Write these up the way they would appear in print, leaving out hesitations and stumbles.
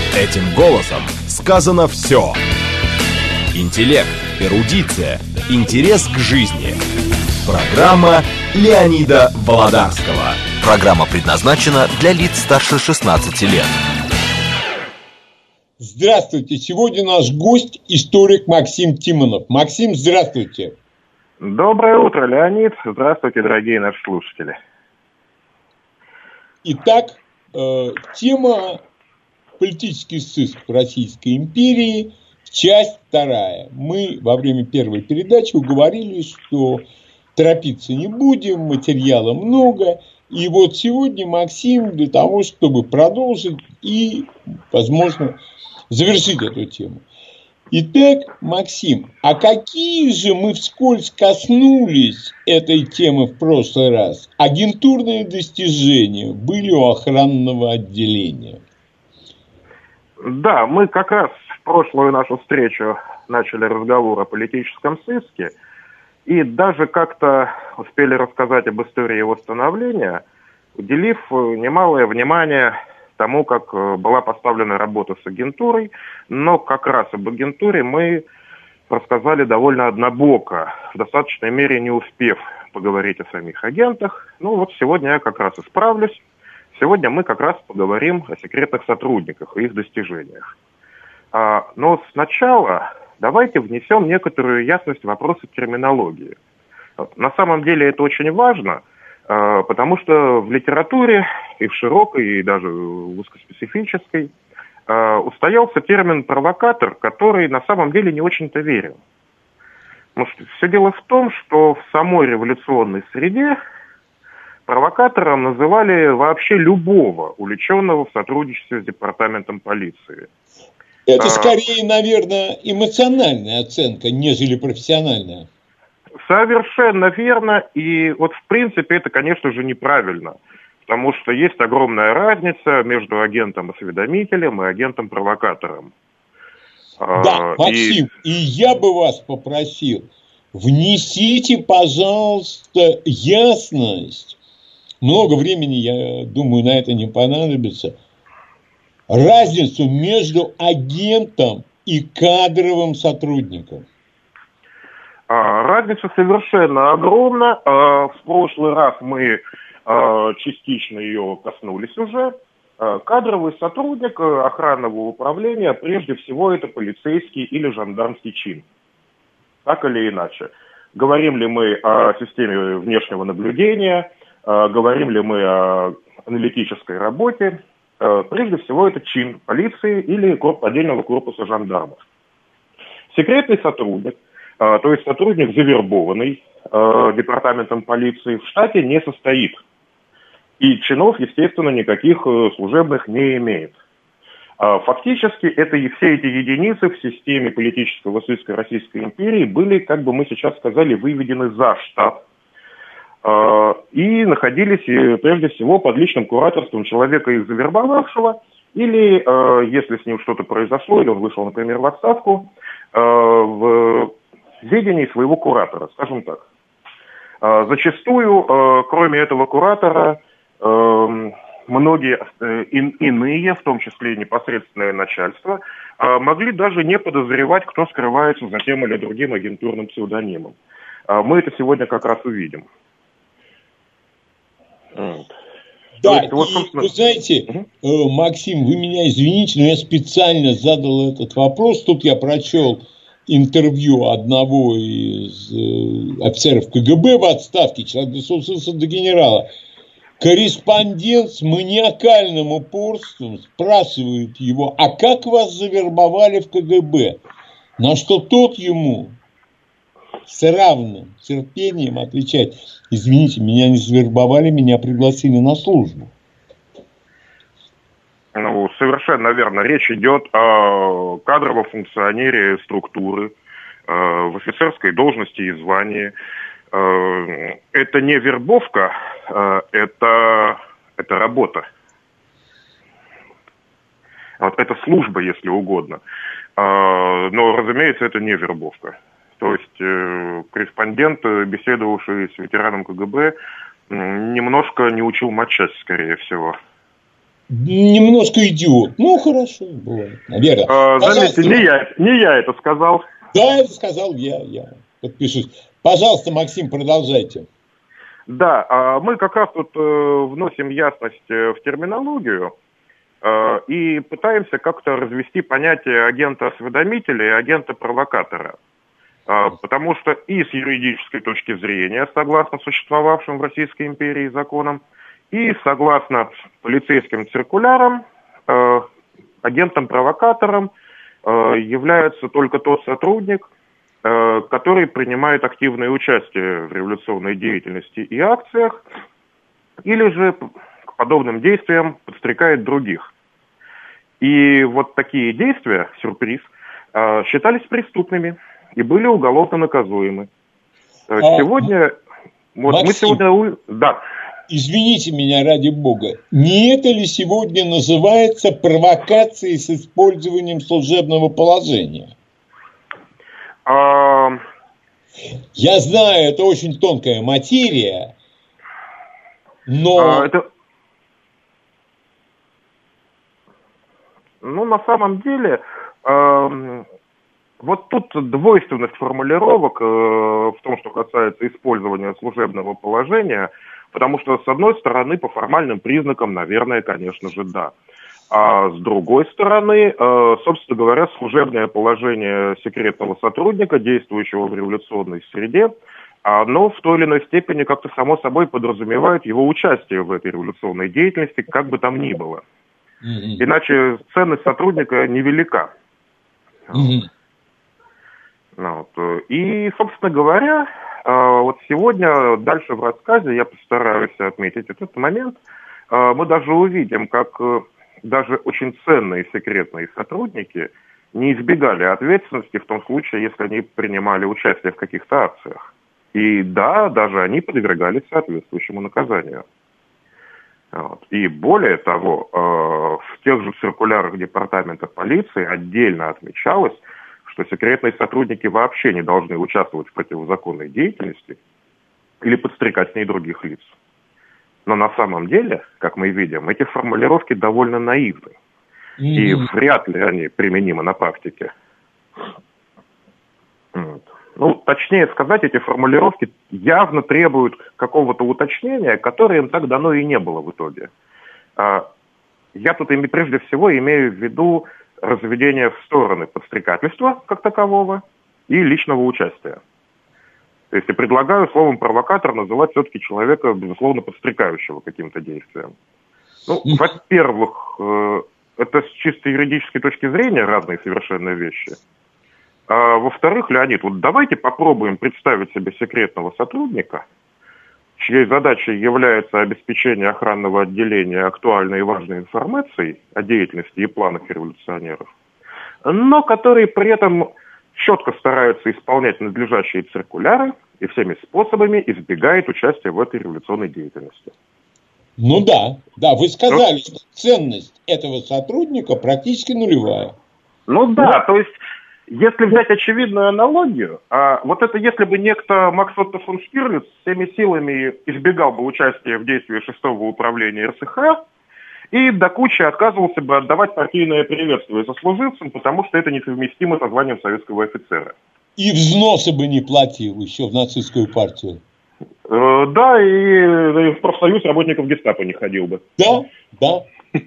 Этим голосом сказано все. Интеллект, эрудиция, интерес к жизни. Программа Леонида Володарского. Программа предназначена для лиц старше 16 лет. Здравствуйте. Сегодня наш гость историк Максим Тимонов. Максим, здравствуйте. Доброе утро, Леонид. Здравствуйте, дорогие наши слушатели. Итак, тема «Политический сыск в Российской империи», часть вторая. Мы во время первой передачи уговорили, что торопиться не будем, материала много. И вот сегодня Максим для того, чтобы продолжить и, возможно, завершить эту тему. Итак, Максим, а какие же мы вскользь коснулись этой темы в прошлый раз? Агентурные достижения были у охранного отделения. Да, мы как раз в прошлую нашу встречу начали разговор о политическом сыске и даже как-то успели рассказать об истории его становления, уделив немалое внимание тому, как была поставлена работа с агентурой, но как раз об агентуре мы рассказали довольно однобоко, в достаточной мере не успев поговорить о самих агентах. Ну вот сегодня я как раз исправлюсь. Сегодня мы как раз поговорим о секретных сотрудниках и их достижениях. Но сначала давайте внесем некоторую ясность в вопросы терминологии. На самом деле это очень важно, потому что в литературе и в широкой, и даже в узкоспецифической устоялся термин «провокатор», который на самом деле не очень-то верен. Потому что все дело в том, что в самой революционной среде провокатором называли вообще любого, увлеченного в сотрудничестве с департаментом полиции. Это скорее, наверное, эмоциональная оценка, нежели профессиональная. Совершенно верно. И вот в принципе это, конечно же, неправильно. Потому что есть огромная разница между агентом-осведомителем и агентом-провокатором. Да, Максим, и я бы вас попросил, внесите, пожалуйста, ясность. Много времени, я думаю, на это не понадобится. Разницу между агентом и кадровым сотрудником. Разница совершенно огромна. В прошлый раз мы частично ее коснулись уже. Кадровый сотрудник охранного управления, прежде всего, это полицейский или жандармский чин. Так или иначе. Говорим ли мы о системе внешнего наблюдения, говорим ли мы о аналитической работе, прежде всего это чин полиции или отдельного корпуса жандармов. Секретный сотрудник, то есть сотрудник, завербованный департаментом полиции, в штате не состоит. И чинов, естественно, никаких служебных не имеет. Фактически, это и все эти единицы в системе политического сыска Российской империи были, как бы мы сейчас сказали, выведены за штат и находились прежде всего под личным кураторством человека, их завербовавшего, или, если с ним что-то произошло, или он вышел, например, в отставку, в ведении своего куратора, скажем так. Зачастую, кроме этого куратора, многие иные, в том числе и непосредственное начальство, могли даже не подозревать, кто скрывается за тем или другим агентурным псевдонимом. Мы это сегодня как раз увидим. Да, есть, вот, собственно... вы знаете, Максим, вы меня извините, но я специально задал этот вопрос. Тут я прочел интервью одного из офицеров КГБ в отставке, человек дослужился до генерала. Корреспондент с маниакальным упорством спрашивает его: а как вас завербовали в КГБ? На что тот ему с равным терпением отвечает: извините, меня не завербовали, меня пригласили на службу. Ну, совершенно верно. Речь идет о кадровом функционере структуры, в офицерской должности и звании. Это не вербовка, это работа. Вот, это служба, если угодно. Но, разумеется, это не вербовка. То есть корреспондент, беседовавший с ветераном КГБ, немножко не учил матчасть, скорее всего. немножко идиот. Ну, хорошо, бывает, наверное. Заметьте, не я это сказал. Да, это сказал я подпишусь. Пожалуйста, Максим, продолжайте. Да, мы как раз тут вносим ясность в терминологию и пытаемся как-то развести понятие агента-осведомителя и агента-провокатора. Потому что и с юридической точки зрения, согласно существовавшим в Российской империи законам, и согласно полицейским циркулярам, агентом-провокатором является только тот сотрудник, который принимает активное участие в революционной деятельности и акциях, или же к подобным действиям подстрекает других. И вот такие действия, сюрприз, считались преступными и были уголовно наказуемы. Сегодня... Вот мы сегодня... Да. Извините меня, ради бога, не это ли сегодня называется провокацией с использованием служебного положения? Я знаю, это очень тонкая материя, но... Ну, на самом деле, вот тут двойственность формулировок в том, что касается использования служебного положения, потому что, с одной стороны, по формальным признакам, наверное, конечно же, да. А с другой стороны, собственно говоря, служебное положение секретного сотрудника, действующего в революционной среде, оно в той или иной степени как-то само собой подразумевает его участие в этой революционной деятельности, как бы там ни было. Иначе ценность сотрудника невелика. И, собственно говоря, вот сегодня дальше в рассказе я постараюсь отметить этот момент. Мы даже увидим, как даже очень ценные секретные сотрудники не избегали ответственности в том случае, если они принимали участие в каких-то акциях. И да, даже они подвергались соответствующему наказанию. И более того, в тех же циркулярах департамента полиции отдельно отмечалось, что секретные сотрудники вообще не должны участвовать в противозаконной деятельности или подстрекать с ней других лиц. Но на самом деле, как мы видим, эти формулировки довольно наивны. И вряд ли они применимы на практике. Ну, точнее сказать, эти формулировки явно требуют какого-то уточнения, которое им так дано и не было в итоге. Я тут прежде всего имею в виду разведение в стороны подстрекательства как такового и личного участия. То есть я предлагаю словом провокатор называть все-таки человека, безусловно, подстрекающего каким-то действием. Ну, во-первых, это с чисто юридической точки зрения разные совершенно вещи. А во-вторых, Леонид, вот давайте попробуем представить себе секретного сотрудника, чьей задачей является обеспечение охранного отделения актуальной и важной информацией о деятельности и планах революционеров, но который при этом четко старается исполнять надлежащие циркуляры и всеми способами избегает участия в этой революционной деятельности. Ну да, вы сказали, что ценность этого сотрудника практически нулевая. Ну да, то есть, если взять очевидную аналогию, вот это если бы некто Макс Отто фон Штирлиц всеми силами избегал бы участия в действии 6-го управления РСХ и до кучи отказывался бы отдавать партийное приветствие сослуживцам, потому что это несовместимо со званием советского офицера. И взносы бы не платил еще в нацистскую партию. Да, и в профсоюз работников гестапо не ходил бы. Да.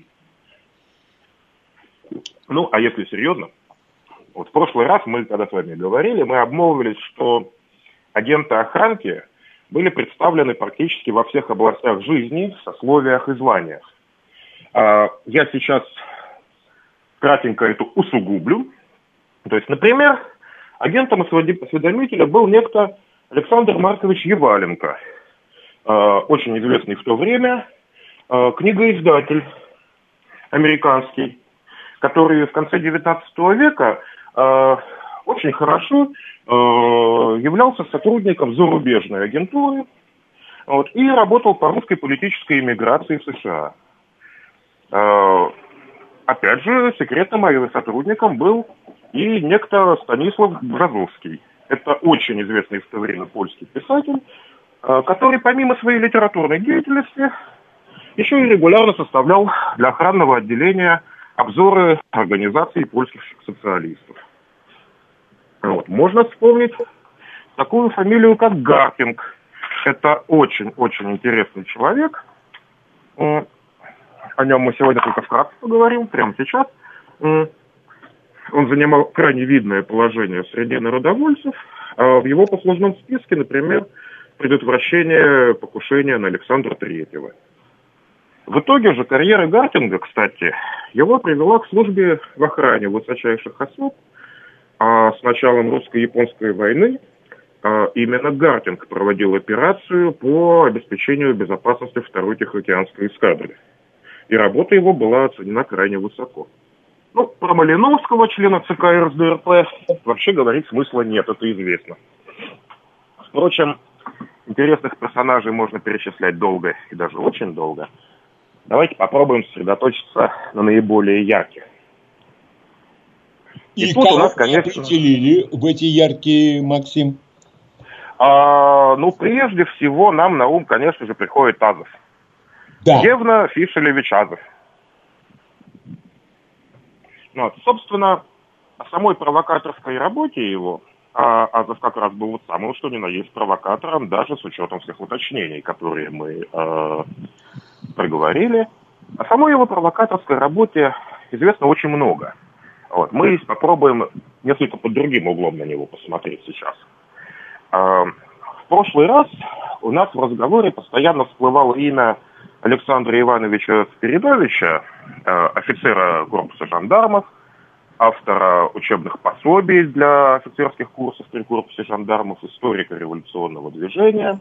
Ну, а если серьезно, вот в прошлый раз мы, когда с вами говорили, мы обмолвились, что агенты охранки были представлены практически во всех областях жизни, сословиях и званиях. Я сейчас кратенько это усугублю. То есть, например, агентом-осведомителя был некто Александр Маркович Еваленко, очень известный в то время книгоиздатель американский, который в конце XIX века очень хорошо являлся сотрудником зарубежной агентуры и работал по русской политической эмиграции в США. Опять же, секретным сотрудником был и некто Станислав Бразовский. Это очень известный в то время польский писатель, который помимо своей литературной деятельности Еще и регулярно составлял для охранного отделения обзоры организаций польских социалистов. Вот. Можно вспомнить такую фамилию, как Гартинг. Это очень-очень интересный человек. О нем мы сегодня только вкратце поговорим, прямо сейчас. Он занимал крайне видное положение среди народовольцев. А в его послужном списке, например, предотвращение покушения на Александра III. В итоге же карьера Гартинга, кстати, его привела к службе в охране высочайших особ. А с началом русско-японской войны именно Гартинг проводил операцию по обеспечению безопасности второй Тихоокеанской эскадры. И работа его была оценена крайне высоко. Ну, про Малиновского, члена ЦК РСДРП, вообще говорить смысла нет, это известно. Впрочем, интересных персонажей можно перечислять долго и даже очень долго. Давайте попробуем сосредоточиться на наиболее ярких. И тут у нас, конечно, определили в эти яркие, Максим? Прежде всего, нам на ум, конечно же, приходит Азов. Да. Евна Фишелевич Азов. Вот. Собственно, о самой провокаторской работе его, Азов как раз был вот самым, что ни на есть провокатором, даже с учетом всех уточнений, которые мы проговорили. О самой его провокаторской работе известно очень много. Вот. Мы попробуем несколько под другим углом на него посмотреть сейчас. В прошлый раз у нас в разговоре постоянно всплывало имя Александра Ивановича Спиридовича, офицера корпуса жандармов, автора учебных пособий для офицерских курсов при корпусе жандармов, историка революционного движения.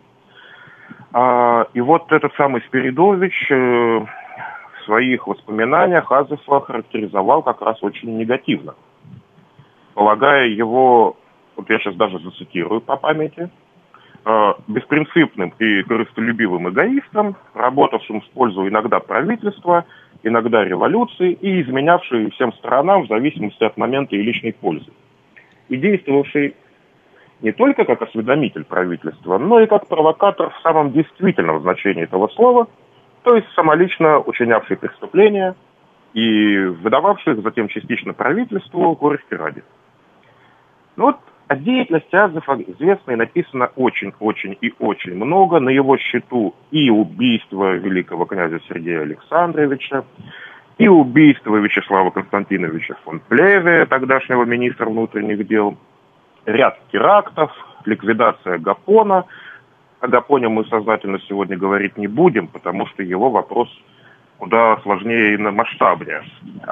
И вот этот самый Спиридович в своих воспоминаниях Азова характеризовал как раз очень негативно, полагая его, вот я сейчас даже зацитирую по памяти, беспринципным и корыстолюбивым эгоистом, работавшим в пользу иногда правительства, иногда революции и изменявший всем сторонам в зависимости от момента и личной пользы. И действовавший не только как осведомитель правительства, но и как провокатор в самом действительном значении этого слова, то есть самолично учинявший преступления и выдававший их затем частично правительству корысти ради. Ну вот о деятельности Азова известно и написано очень-очень и очень много. На его счету и убийство великого князя Сергея Александровича, и убийство Вячеслава Константиновича фон Плеве, тогдашнего министра внутренних дел, ряд терактов, ликвидация Гапона. О Гапоне мы сознательно сегодня говорить не будем, потому что его вопрос куда сложнее и масштабнее.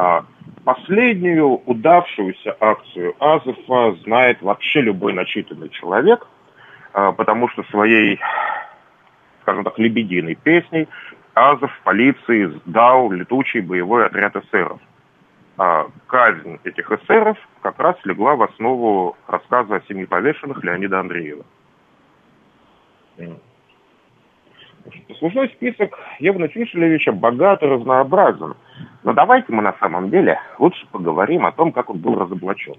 Последнюю удавшуюся акцию Азова знает вообще любой начитанный человек, потому что своей, скажем так, лебединой песней Азов в полиции сдал летучий боевой отряд эсеров. Казнь этих эсеров как раз легла в основу рассказа о 7 повешенных Леонида Андреева. Послужной список Евна Фишелевича богат и разнообразен. Но давайте мы на самом деле лучше поговорим о том, как он был разоблачен.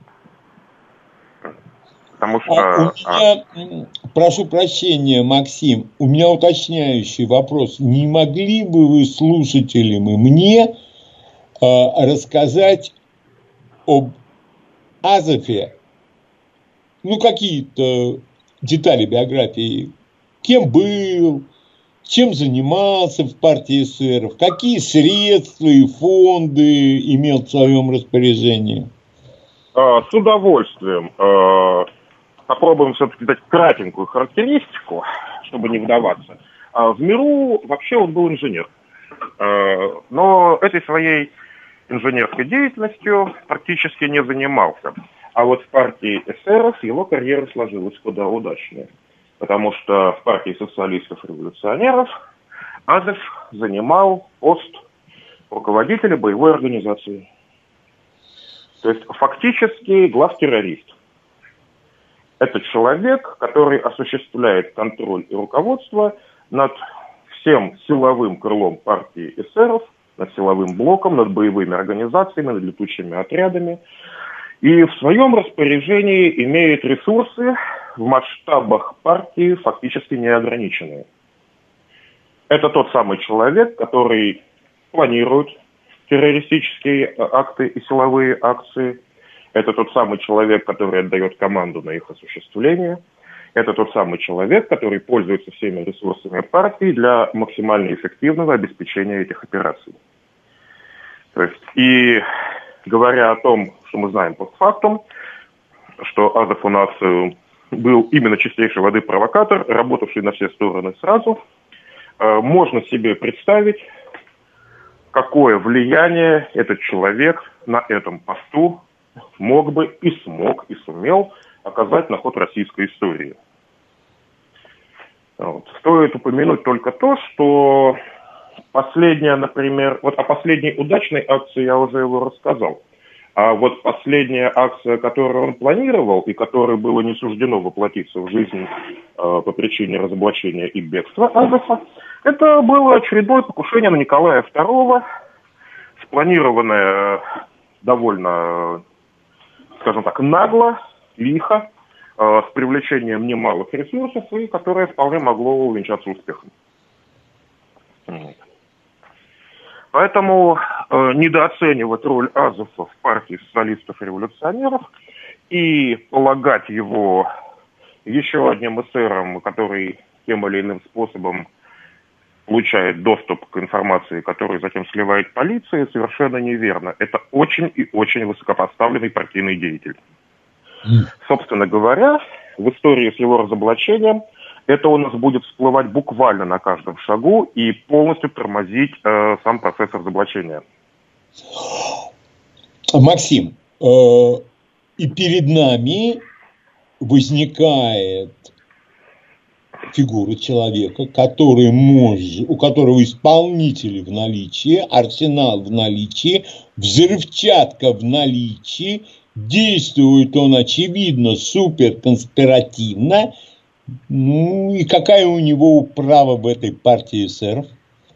Потому что... прошу прощения, Максим, у меня уточняющий вопрос. Не могли бы вы слушателям и мне рассказать об Азове, какие-то детали биографии, кем был, чем занимался в партии эсеров, какие средства и фонды имел в своем распоряжении? С удовольствием. Попробуем все-таки дать кратенькую характеристику, чтобы не вдаваться. В миру вообще он был инженер. Но этой своей инженерской деятельностью практически не занимался. А вот в партии эсеров его карьера сложилась куда удачнее. Потому что в партии социалистов-революционеров Азов занимал пост руководителя боевой организации. То есть фактически главтеррорист. Это человек, который осуществляет контроль и руководство над всем силовым крылом партии эсеров, над силовым блоком, над боевыми организациями, над летучими отрядами. И в своем распоряжении имеет ресурсы в масштабах партии фактически неограниченные. Это тот самый человек, который планирует террористические акты и силовые акции. Это тот самый человек, который отдает команду на их осуществление. Это тот самый человек, который пользуется всеми ресурсами партии для максимально эффективного обеспечения этих операций. То есть, и говоря о том, что мы знаем постфактум, что Азов у нас был именно чистейшей воды провокатор, работавший на все стороны сразу, можно себе представить, какое влияние этот человек на этом посту мог бы и смог, и сумел оказать на ход российской истории. Вот. Стоит упомянуть только то, что последняя, например, вот о последней удачной акции я уже его рассказал. А вот последняя акция, которую он планировал и которой было не суждено воплотиться в жизнь по причине разоблачения и бегства Азова, это было очередное покушение на Николая II, спланированное довольно, скажем так, нагло, лихо, с привлечением немалых ресурсов, и которое вполне могло увенчаться успехом. Поэтому недооценивать роль Азова в партии социалистов-революционеров и полагать его еще одним эсером, который тем или иным способом получает доступ к информации, которую затем сливает полиция, совершенно неверно. Это очень и очень высокопоставленный партийный деятель. Собственно говоря, в истории с его разоблачением это у нас будет всплывать буквально на каждом шагу и полностью тормозить сам процесс разоблачения. Максим, и перед нами возникает фигура человека, у которого исполнители в наличии, арсенал в наличии, взрывчатка в наличии, действует он, очевидно, суперконспиративно. Ну и какая у него право в этой партии эсеров?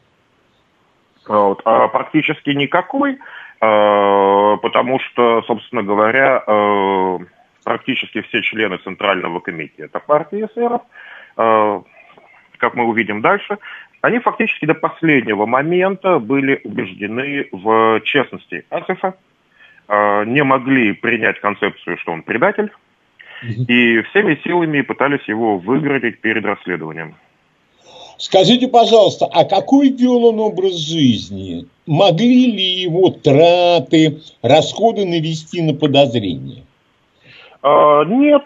Практически никакой, потому что, собственно говоря, практически все члены Центрального комитета партии эсеров, как мы увидим дальше, они фактически до последнего момента были убеждены в честности Азова, не могли принять концепцию, что он предатель, и всеми силами пытались его выгородить перед расследованием. Скажите, пожалуйста, а какой вел он образ жизни? Могли ли его траты, расходы навести на подозрение? Нет.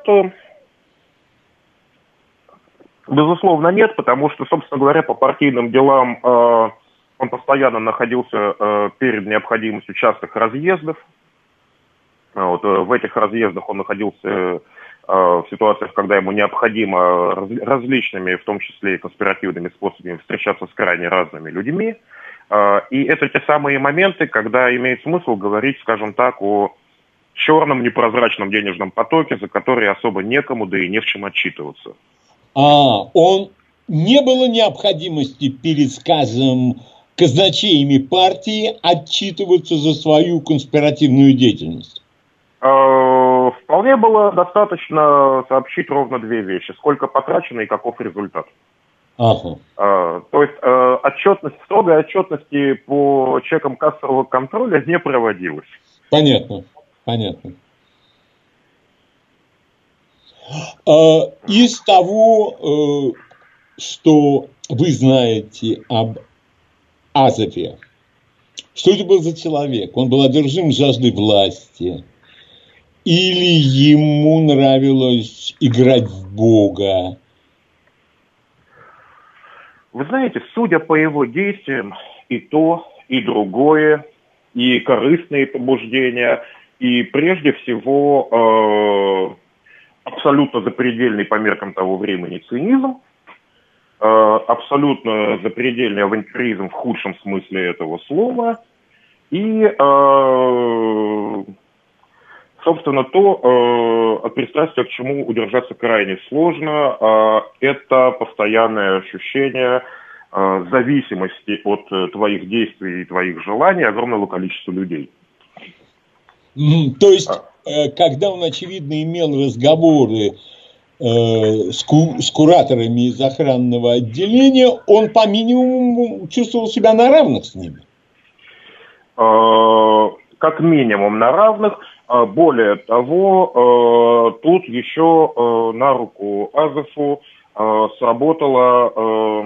Безусловно, нет, потому что, собственно говоря, по партийным делам он постоянно находился перед необходимостью частых разъездов. В этих разъездах он находился в ситуациях, когда ему необходимо различными, в том числе и конспиративными способами, встречаться с крайне разными людьми. И это те самые моменты, когда имеет смысл говорить, скажем так, о черном непрозрачном денежном потоке, за который особо некому, да и не в чем отчитываться. Не было необходимости перед, скажем, казначеями партии отчитываться за свою конспиративную деятельность? Вполне было достаточно сообщить ровно две вещи. Сколько потрачено и каков результат. Ага. То есть строгой отчетности по чекам кассового контроля не проводилось. Понятно. Из того, что вы знаете об Азове, что это был за человек? Он был одержим жаждой власти? Или ему нравилось играть в Бога? Вы знаете, судя по его действиям, и то, и другое, и корыстные побуждения, и прежде всего абсолютно запредельный по меркам того времени цинизм, абсолютно запредельный авантюризм в худшем смысле этого слова, и собственно, то, от пристрастия к чему удержаться крайне сложно, это постоянное ощущение зависимости от твоих действий и твоих желаний огромного количества людей. То есть, когда он, очевидно, имел разговоры с кураторами из охранного отделения, он по минимуму чувствовал себя на равных с ними? Как минимум на равных. Более того, тут еще на руку Азову сработала,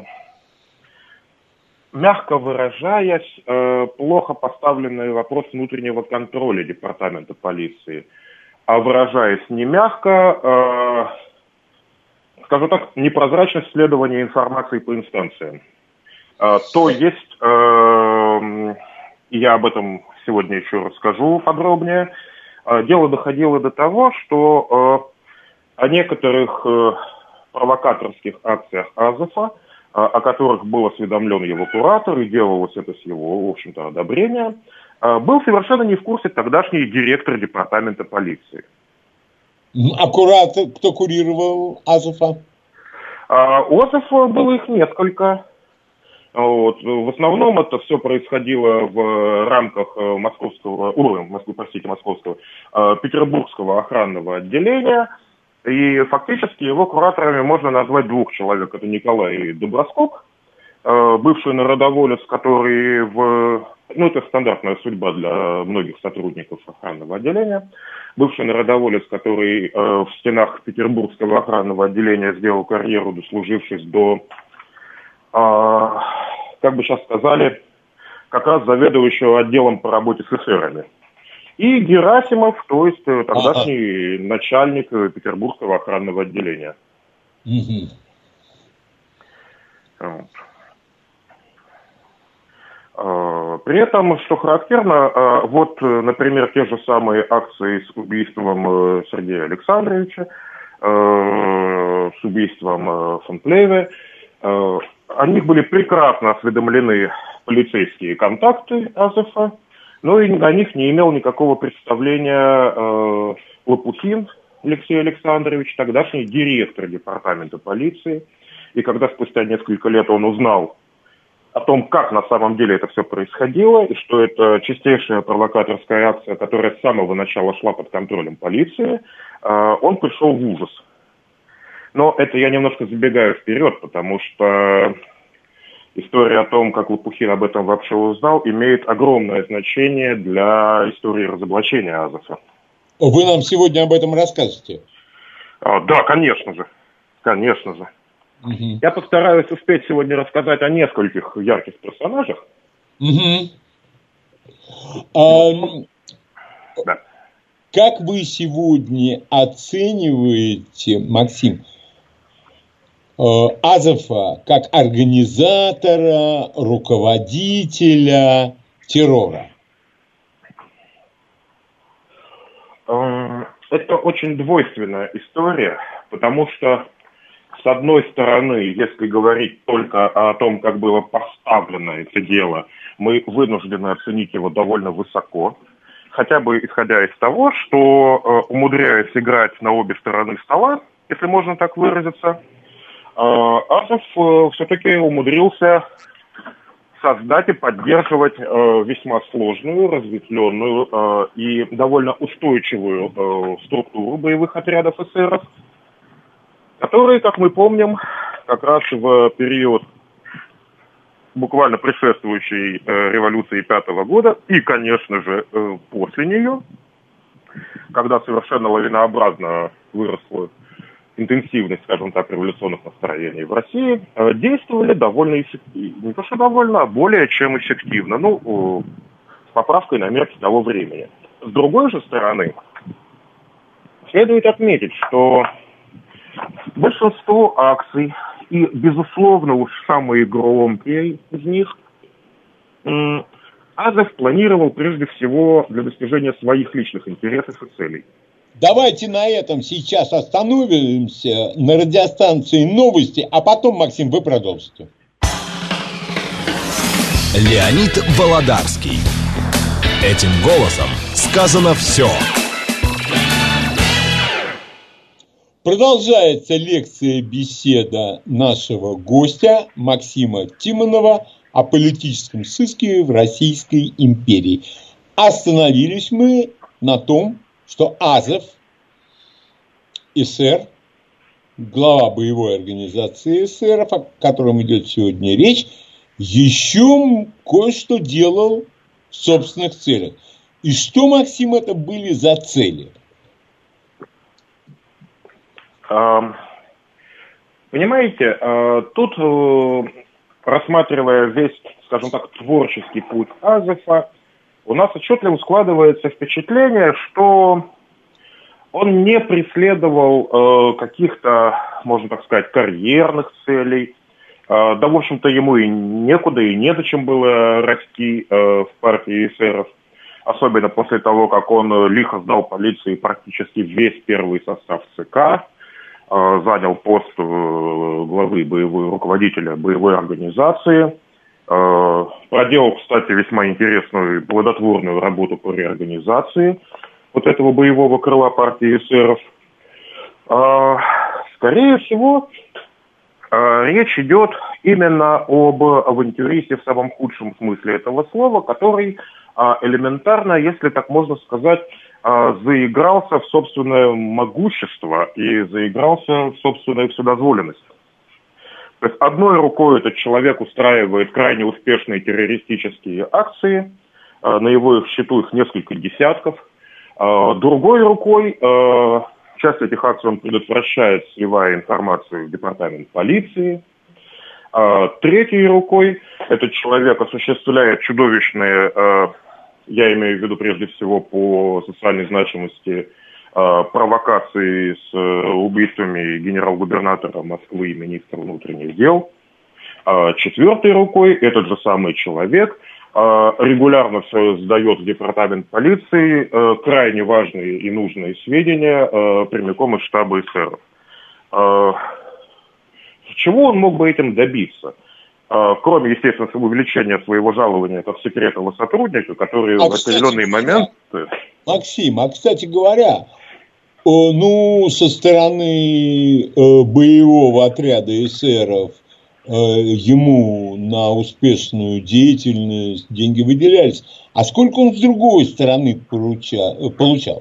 мягко выражаясь, плохо поставленный вопрос внутреннего контроля департамента полиции. А выражаясь не мягко, скажу так, непрозрачность следования информации по инстанциям. То есть, я об этом сегодня еще расскажу подробнее, дело доходило до того, что о некоторых провокаторских акциях Азова, о которых был осведомлен его куратор, и делалось это с его, в общем-то, одобрения, был совершенно не в курсе тогдашний директор департамента полиции. А куратор, кто курировал Азова? У Азова было их несколько. Вот. В основном это все происходило в рамках Петербургского охранного отделения. И фактически его кураторами можно назвать двух человек. Это Николай Доброскок, бывший народоволец, который это стандартная судьба для многих сотрудников охранного отделения. Бывший народоволец, который в стенах Петербургского охранного отделения сделал карьеру, дослужившись до, как бы сейчас сказали, как раз заведующего отделом по работе с эсерами. И Герасимов, то есть тогдашний начальник Петербургского охранного отделения. Вот. При этом, что характерно, вот, например, те же самые акции с убийством Сергея Александровича, с убийством фон Плеве, о них были прекрасно осведомлены полицейские контакты Азова, но и о них не имел никакого представления Лопухин Алексей Александрович, тогдашний директор департамента полиции. И когда спустя несколько лет он узнал о том, как на самом деле это все происходило, и что это чистейшая провокаторская акция, которая с самого начала шла под контролем полиции, он пришел в ужас. Но это я немножко забегаю вперед, потому что история о том, как Лопухин об этом вообще узнал, имеет огромное значение для истории разоблачения Азова. Вы нам сегодня об этом расскажете? Да, конечно же. Конечно же. Угу. Я постараюсь успеть сегодня рассказать о нескольких ярких персонажах. Угу. Да. Как вы сегодня оцениваете, Максим, Азова как организатора, руководителя террора? Это очень двойственная история, потому что, с одной стороны, если говорить только о том, как было поставлено это дело, мы вынуждены оценить его довольно высоко, хотя бы исходя из того, что, умудряясь играть на обе стороны стола, если можно так выразиться, Азов все-таки умудрился создать и поддерживать весьма сложную, разветвленную и довольно устойчивую структуру боевых отрядов эсеров, которые, как мы помним, как раз в период буквально предшествующей революции 5-го года и, конечно же, после нее, когда совершенно лавинообразно выросла интенсивность, скажем так, революционных настроений в России, действовали довольно эффективно. Не то что довольно, а более чем эффективно. Ну, с поправкой на мерки того времени. С другой же стороны, следует отметить, что большинство акций, и, безусловно, уж самые громкие из них, Азов планировал прежде всего для достижения своих личных интересов и целей. Давайте на этом сейчас остановимся на радиостанции «Новости», а потом, Максим, вы продолжите. Леонид Володарский. Этим голосом сказано все. Продолжается лекция-беседа нашего гостя Максима Тимонова о политическом сыске в Российской империи. Остановились мы на том, что Азов, эсер, глава боевой организации эсеров, о котором идет сегодня речь, еще кое-что делал в собственных целях. И что, Максим, это были за цели? Понимаете, тут, рассматривая весь, скажем так, творческий путь Азефа, у нас отчетливо складывается впечатление, что он не преследовал каких-то, можно так сказать, карьерных целей. Да, в общем-то, ему и некуда, и незачем было расти в партии эсеров. Особенно после того, как он лихо сдал полиции практически весь первый состав ЦК, занял пост главы руководителя боевой организации, проделал, кстати, весьма интересную и плодотворную работу по реорганизации вот этого боевого крыла партии эсеров. Скорее всего, речь идет именно об авантюристе в самом худшем смысле этого слова, который элементарно, если так можно сказать, заигрался в собственное могущество и заигрался в собственную вседозволенность. То есть одной рукой этот человек устраивает крайне успешные террористические акции, на его счету их несколько десятков, другой рукой часть этих акций он предотвращает, сливая информацию в департамент полиции. Третьей рукой этот человек осуществляет чудовищные, я имею в виду прежде всего по социальной значимости, провокации с убийствами генерал-губернатора Москвы и министра внутренних дел. Четвертой рукой этот же самый человек регулярно сдает в департамент полиции крайне важные и нужные сведения прямиком из штаба эсеров. Чего он мог бы этим добиться? Кроме, естественно, увеличения своего жалования как секретного сотрудника, который в определенный момент... Максим, кстати говоря, со стороны боевого отряда эсеров ему на успешную деятельность деньги выделялись. А сколько он с другой стороны получал?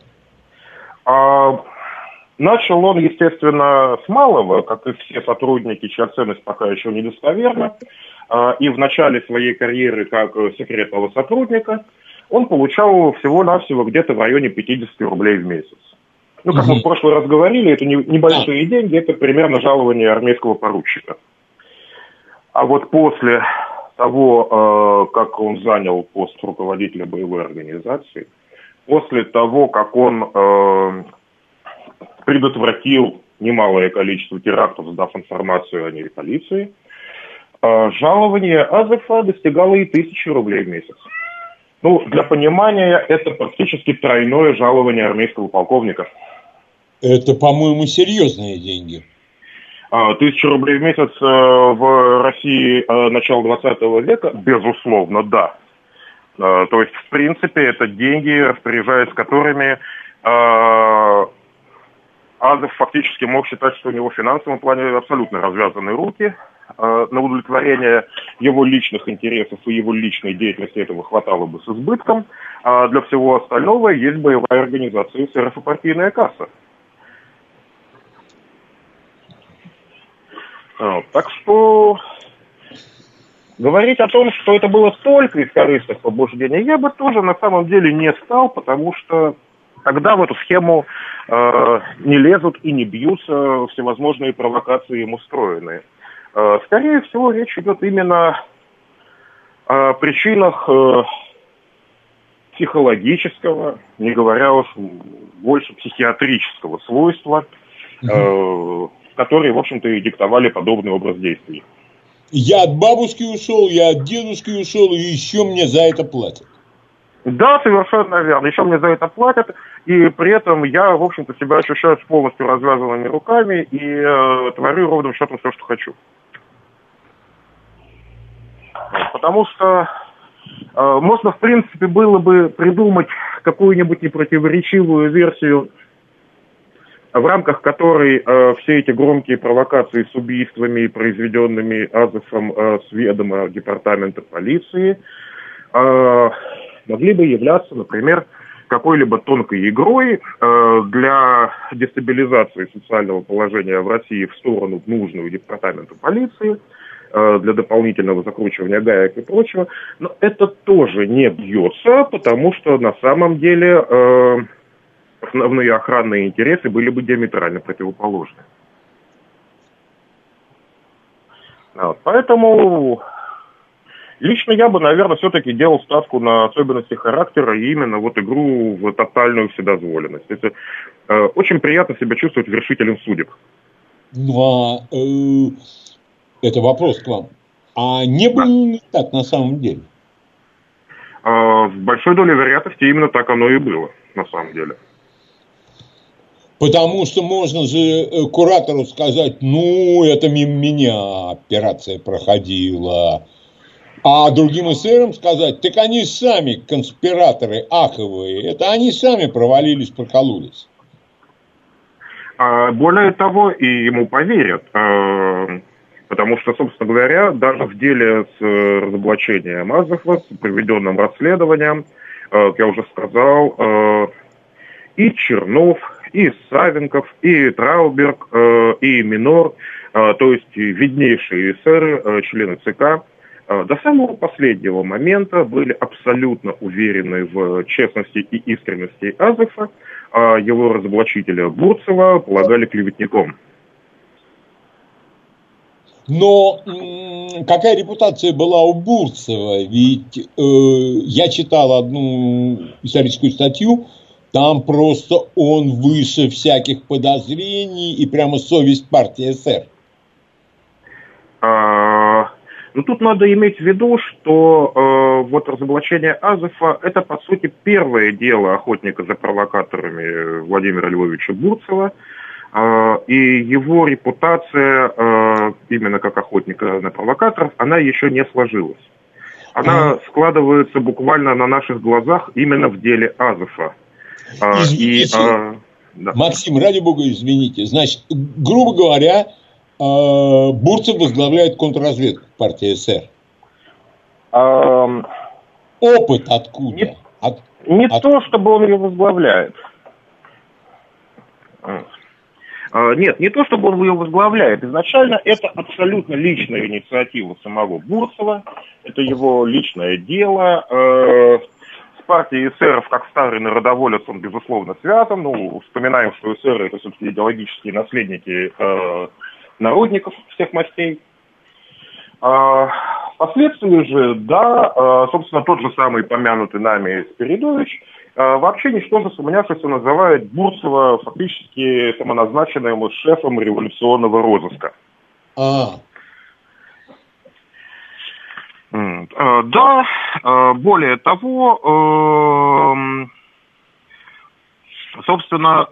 Начал он, естественно, с малого, как и все сотрудники, чья ценность пока еще недостоверна. И в начале своей карьеры как секретного сотрудника он получал всего-навсего где-то в районе 50 рублей в месяц. Как мы в прошлый раз говорили, это небольшие деньги, это примерно жалование армейского поручика. А вот после того, как он занял пост руководителя боевой организации, после того, как он предотвратил немалое количество терактов, сдав информацию о ней полиции, жалование Азефа достигало и 1000 рублей в месяц. Для понимания, это практически тройное жалование армейского полковника. Это, по-моему, серьезные деньги. 1000 рублей в месяц в России начала 20 века, безусловно, да. То есть, в принципе, это деньги, распоряжаясь которыми Азеф фактически мог считать, что у него в финансовом плане абсолютно развязаны руки. На удовлетворение его личных интересов и его личной деятельности этого хватало бы с избытком. А для всего остального есть боевая организация эсеров и партийная касса. Так что говорить о том, что это было только из корыстных побуждений, я бы тоже на самом деле не стал, потому что тогда в эту схему не лезут и не бьются всевозможные провокации им устроенные. Скорее всего, речь идет именно о причинах психологического, не говоря уж больше психиатрического свойства, которые, в общем-то, и диктовали подобный образ действий. Я от бабушки ушел, я от дедушки ушел, и еще мне за это платят. Да, совершенно верно. Еще мне за это платят, и при этом я, в общем-то, себя ощущаю с полностью развязанными руками и творю ровным счетом все, что хочу. Потому что можно, в принципе, было бы придумать какую-нибудь непротиворечивую версию, в рамках которой все эти громкие провокации с убийствами, произведенными Азефом с ведома департамента полиции, могли бы являться, например, какой-либо тонкой игрой для дестабилизации социального положения в России в сторону нужную департаменту полиции, для дополнительного закручивания гаек и прочего. Но это тоже не бьется, потому что на самом деле основные охранные интересы были бы диаметрально противоположны. Вот. Поэтому лично я бы, наверное, все-таки делал ставку на особенности характера и именно вот игру в тотальную вседозволенность. Это очень приятно себя чувствовать вершителем судеб. Ну, это вопрос к вам. А не было ли так на самом деле? С большой долей вероятности именно так оно и было, на самом деле. Потому что можно же куратору сказать, ну, это мимо меня операция проходила. А другим эсерам сказать, так они сами конспираторы аховые, это они сами провалились, прокололись. Более того, и ему поверят, потому что, собственно говоря, даже в деле с разоблачением Азефа, с проведенным расследованием, как я уже сказал, и Чернов, и Савенков, и Трауберг, и Минор, то есть виднейшие эсеры, члены ЦК, до самого последнего момента были абсолютно уверены в честности и искренности Азефа, а его разоблачителя Бурцева полагали клеветником. Но какая репутация была у Бурцева? Ведь я читал одну историческую статью, там просто он выше всяких подозрений и прямо совесть партии СССР. Но тут надо иметь в виду, что вот разоблачение Азефа – это, по сути, первое дело охотника за провокаторами Владимира Львовича Бурцева, и его репутация именно как охотника на провокаторов, она еще не сложилась. Она складывается буквально на наших глазах именно в деле Азефа. Извините, да. Максим, ради бога, извините. Значит, грубо говоря, Бурцев возглавляет контрразведку партии СССР. Опыт откуда? То, чтобы он ее возглавляет. Нет, не то, чтобы он ее возглавляет. Изначально это абсолютно личная инициатива самого Бурцева. Это его личное дело. С партией эсеров, как старый народоволец, он, безусловно, связан. Ну, вспоминаем, что эсеры – это, собственно, идеологические наследники народников всех мастей. Впоследствии же, да, собственно, тот же самый помянутый нами Спиридович вообще ничтожно сомневавшийся называет Бурцева фактически самоназначенным шефом революционного розыска. Да, более того, собственно,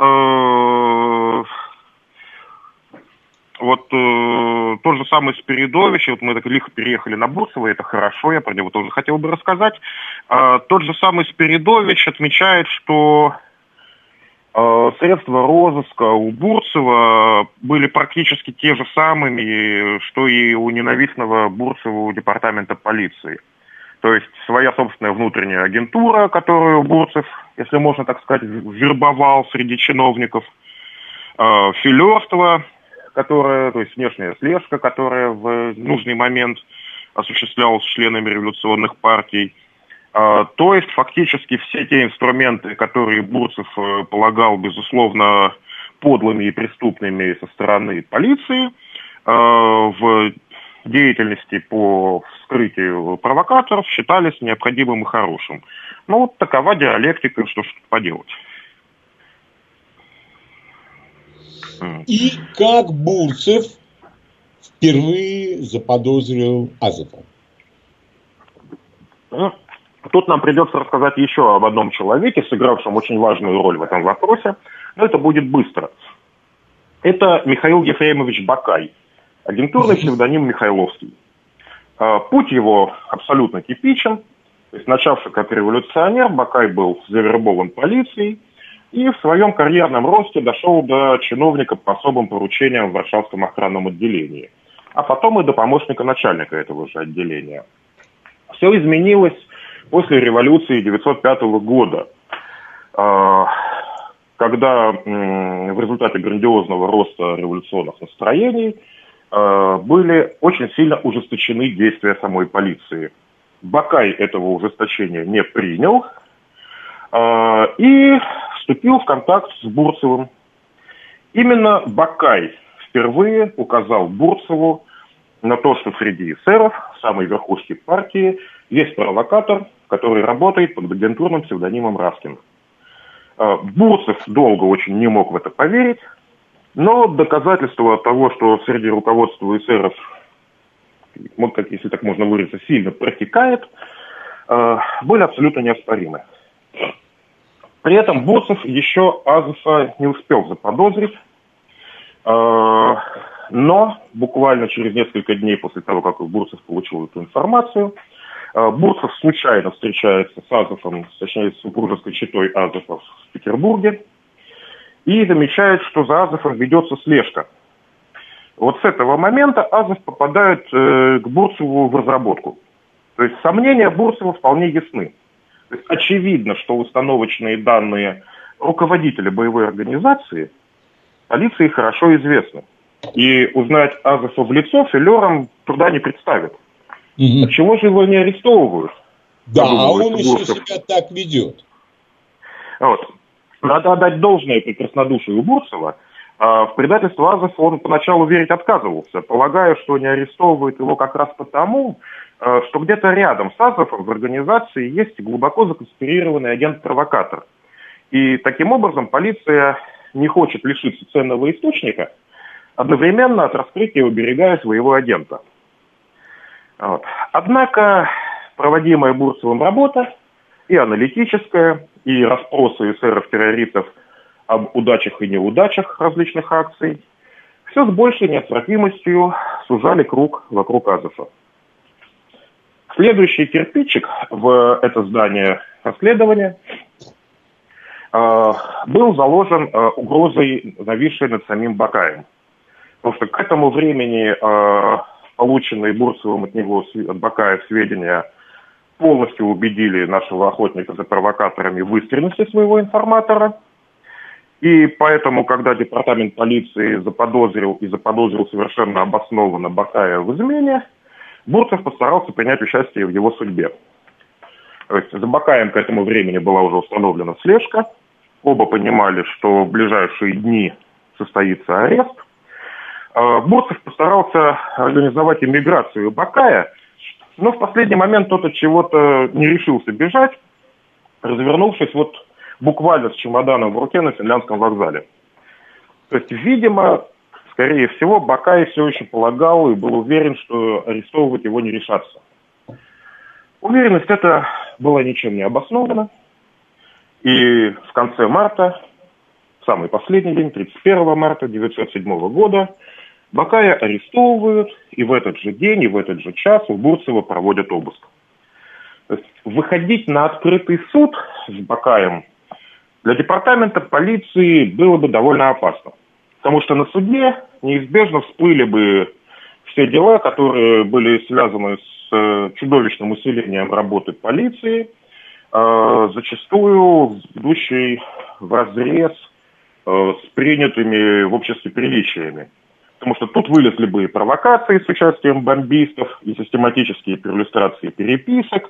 вот тот же самый Спиридович, вот мы так лихо переехали на Бурцева, это хорошо, я про него тоже хотел бы рассказать. Тот же самый Спиридович отмечает, что средства розыска у Бурцева были практически те же самыми, что и у ненавистного Бурцеву департамента полиции. То есть своя собственная внутренняя агентура, которую Бурцев, если можно так сказать, вербовал среди чиновников, филерство, которое, то есть внешняя слежка, которая в нужный момент осуществлялась членами революционных партий. То есть фактически все те инструменты, которые Бурцев полагал, безусловно, подлыми и преступными со стороны полиции, в деятельности по вскрытию провокаторов считались необходимым и хорошим. Ну вот такова диалектика, что ж поделать. И как Бурцев впервые заподозрил Азефа? Тут нам придется рассказать еще об одном человеке, сыгравшем очень важную роль в этом вопросе, но это будет быстро. Это Михаил Ефремович Бакай, агентурный псевдоним Михайловский. Путь его абсолютно типичен. То есть, начавший как революционер, Бакай был завербован полицией и в своем карьерном росте дошел до чиновника по особым поручениям в Варшавском охранном отделении, а потом и до помощника начальника этого же отделения. Все изменилось после революции 1905 года. когда в результате грандиозного роста революционных настроений были очень сильно ужесточены действия самой полиции. Бакай этого ужесточения не принял и вступил в контакт с Бурцевым. Именно Бакай впервые указал Бурцеву на то, что среди эсеров, в самой верхушке партии, есть провокатор, который работает под агентурным псевдонимом Раскин. Бурцев долго очень не мог в это поверить, но доказательства того, что среди руководства эсеров, если так можно выразиться, сильно протекает, были абсолютно неоспоримы. При этом Бурцев еще Азефа не успел заподозрить, но буквально через несколько дней после того, как Бурцев получил эту информацию, Бурцев случайно встречается с Азефом, точнее, с супружеской четой Азефов в Петербурге, и замечает, что за Азефом ведется слежка. Вот с этого момента Азеф попадает к Бурцеву в разработку. То есть сомнения Бурцева вполне ясны. То есть очевидно, что установочные данные руководителя боевой организации полиции хорошо известны. И узнать Азефа в лицо филерам труда не представит. Отчего же его не арестовывают? Да, а он еще себя так ведет. Вот. Надо отдать должное прекраснодушию Бурцева. В предательство Азефа он поначалу верить отказывался, полагая, что не арестовывают его как раз потому, что где-то рядом с Азефом в организации есть глубоко законспирированный агент-провокатор. И таким образом полиция не хочет лишиться ценного источника, одновременно от раскрытия уберегая своего агента. Вот. Однако проводимая Бурцевым работа, и аналитическая, и расспросы эсеров-террористов об удачах и неудачах различных акций, все с большей неотвратимостью сужали круг вокруг Азефа. Следующий кирпичик в это здание расследования был заложен угрозой, нависшей над самим Бакаем. Потому что к этому времени полученные Бурцевым от Бакая сведения полностью убедили нашего охотника за провокаторами в искренности своего информатора. И поэтому, когда департамент полиции заподозрил совершенно обоснованно Бакая в измене, Бурцев постарался принять участие в его судьбе. То есть за Бакаем к этому времени была уже установлена слежка. Оба понимали, что в ближайшие дни состоится арест. Бурцев постарался организовать эмиграцию Бакая, но в последний момент тот от чего-то не решился бежать, развернувшись буквально с чемоданом в руке на Финляндском вокзале. То есть, видимо, скорее всего, Бакай все еще полагал и был уверен, что арестовывать его не решатся. Уверенность эта была ничем не обоснована. И в конце марта, в самый последний день, 31 марта 1907 года, Бакая арестовывают, и в этот же день, и в этот же час у Бурцева проводят обыск. То есть выходить на открытый суд с Бакаем для департамента полиции было бы довольно опасно. Потому что на суде неизбежно всплыли бы все дела, которые были связаны с чудовищным усилением работы полиции, зачастую идущей вразрез с принятыми в обществе приличиями. Потому что тут вылезли бы и провокации с участием бомбистов, и систематические перлюстрации переписок.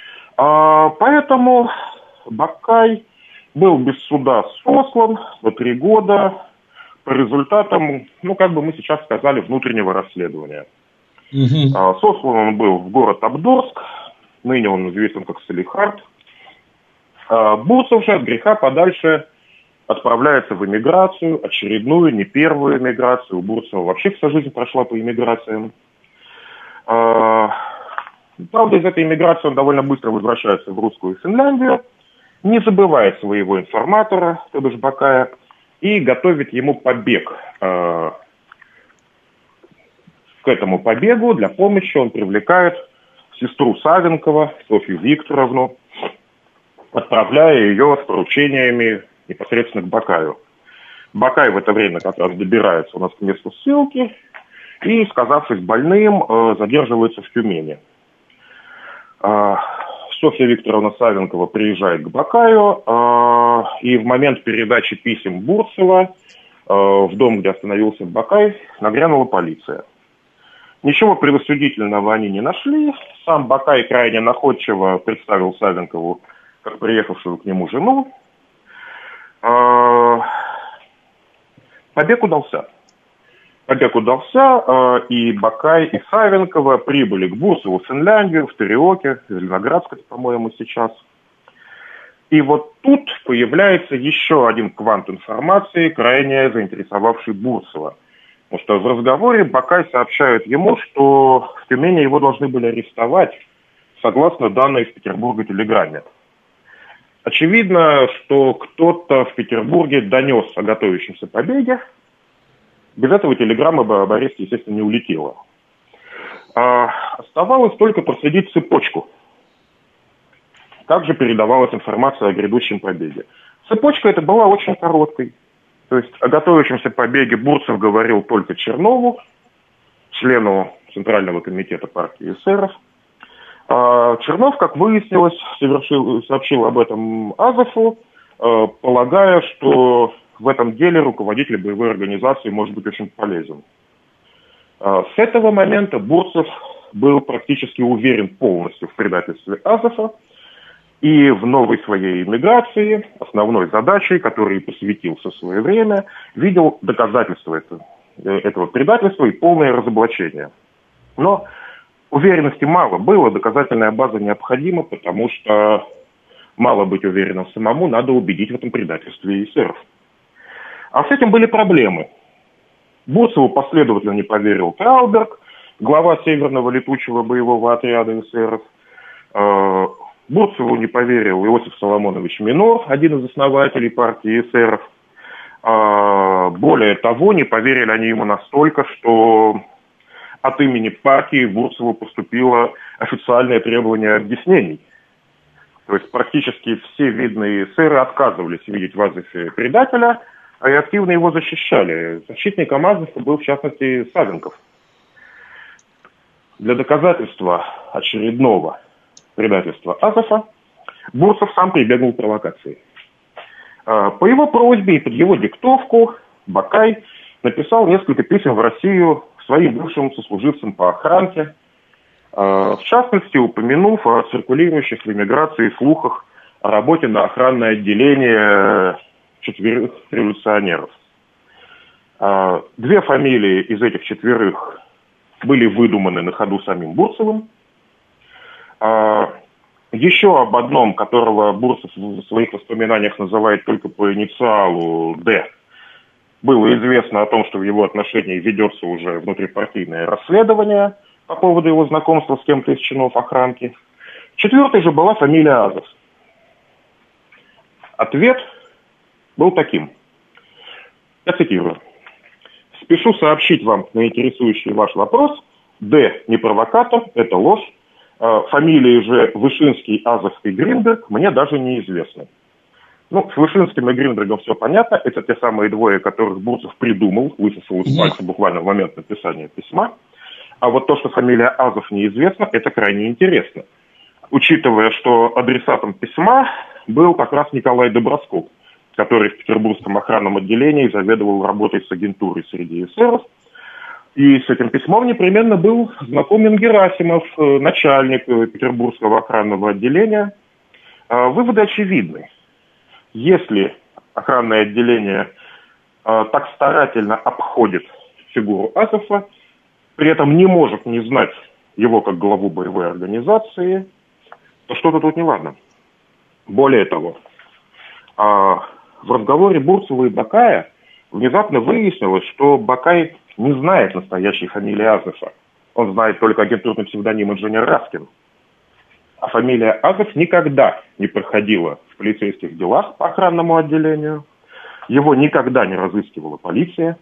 Поэтому Бакай был без суда сослан на 3 года по результатам, как бы мы сейчас сказали, внутреннего расследования. Сослан он был в город Абдорск, ныне он известен как Салихард. Бурцев же от греха подальше отправляется в эмиграцию, очередную, не первую эмиграцию. У Бурцева вообще вся жизнь прошла по эмиграциям. Правда, из этой эмиграции он довольно быстро возвращается в русскую Финляндию, не забывает своего информатора, то бишь Бакая, и готовит ему побег. К этому побегу для помощи он привлекает сестру Савенкова, Софью Викторовну, отправляя ее с поручениями непосредственно к Бакаю. Бакай в это время как раз добирается у нас к месту ссылки и, сказавшись больным, задерживается в Тюмени. С Софья Викторовна Савенкова приезжает к Бакаю, и в момент передачи писем Бурцева в дом, где остановился Бакай, нагрянула полиция. Ничего предосудительного они не нашли. Сам Бакай крайне находчиво представил Савенкову как приехавшую к нему жену. Побег удался. И Бакай, и Савенкова прибыли к Бурцеву в Финляндию, в Тереоке, в Зеленоградске, по-моему, сейчас. И вот тут появляется еще один квант информации, крайне заинтересовавший Бурцева. Потому что в разговоре Бакай сообщает ему, что в Тюмени его должны были арестовать, согласно данной из Петербурга телеграмме. Очевидно, что кто-то в Петербурге донес о готовящемся побеге. Без этого телеграмма бы об аресте, естественно, не улетела. Оставалось только проследить цепочку. Также передавалась информация о грядущем побеге. Цепочка эта была очень короткой. То есть о готовящемся побеге Бурцев говорил только Чернову, члену Центрального комитета партии эсеров. Чернов, как выяснилось, сообщил об этом Азову, полагая, что в этом деле руководитель боевой организации может быть очень полезен. С этого момента Бурцев был практически уверен полностью в предательстве Азова и в новой своей эмиграции, основной задачей, которой посвятил все свое время, видел доказательства этого предательства и полное разоблачение. Но уверенности мало было, доказательная база необходима, потому что мало быть уверенным самому, надо убедить в этом предательстве эсеров. А с этим были проблемы. Бурцеву последовательно не поверил Трауберг, глава Северного летучего боевого отряда эсеров. Бурцеву не поверил Иосиф Соломонович Минор, один из основателей партии эсеров. Более того, не поверили они ему настолько, что от имени партии Бурцеву поступило официальное требование объяснений. То есть практически все видные эсеры отказывались видеть в Азове предателя, и активно его защищали. Защитником Азова был, в частности, Савенков. Для доказательства очередного предательства Азова Бурцев сам прибегнул к провокации. По его просьбе и под его диктовку Бакай написал несколько писем в Россию своим бывшим сослуживцам по охранке, в частности, упомянув о циркулирующих в эмиграции слухах о работе на охранное отделение 4 революционеров. 2 фамилии из этих 4 были выдуманы на ходу самим Бурцевым. Еще об одном, которого Бурцев в своих воспоминаниях называет только по инициалу «Д», было известно о том, что в его отношении ведется уже внутрипартийное расследование по поводу его знакомства с кем-то из чинов охранки. 4-й же была фамилия Азов. Ответ был таким. Я цитирую. «Спешу сообщить вам на интересующий ваш вопрос. Д. не провокатор, это ложь. Фамилии же Вышинский, Азов и Гринберг мне даже неизвестны». Ну, с Вышинским и Гринбергом все понятно. Это те самые 2, которых Бурцев придумал, высосал из пальца буквально в момент написания письма. А вот то, что фамилия Азов неизвестна, это крайне интересно. Учитывая, что адресатом письма был как раз Николай Доброскоп, который в Петербургском охранном отделении заведовал работой с агентурой среди эсеров. И с этим письмом непременно был знакомен Герасимов, начальник Петербургского охранного отделения. Выводы очевидны. Если охранное отделение так старательно обходит фигуру Азова, при этом не может не знать его как главу боевой организации, то что-то тут неладно. Более того, в разговоре Бурцева и Бакая внезапно выяснилось, что Бакай не знает настоящей фамилии Азова. Он знает только агентурный псевдоним инженер Раскин. А фамилия Азов никогда не проходила в полицейских делах по охранному отделению. Его никогда не разыскивала полиция.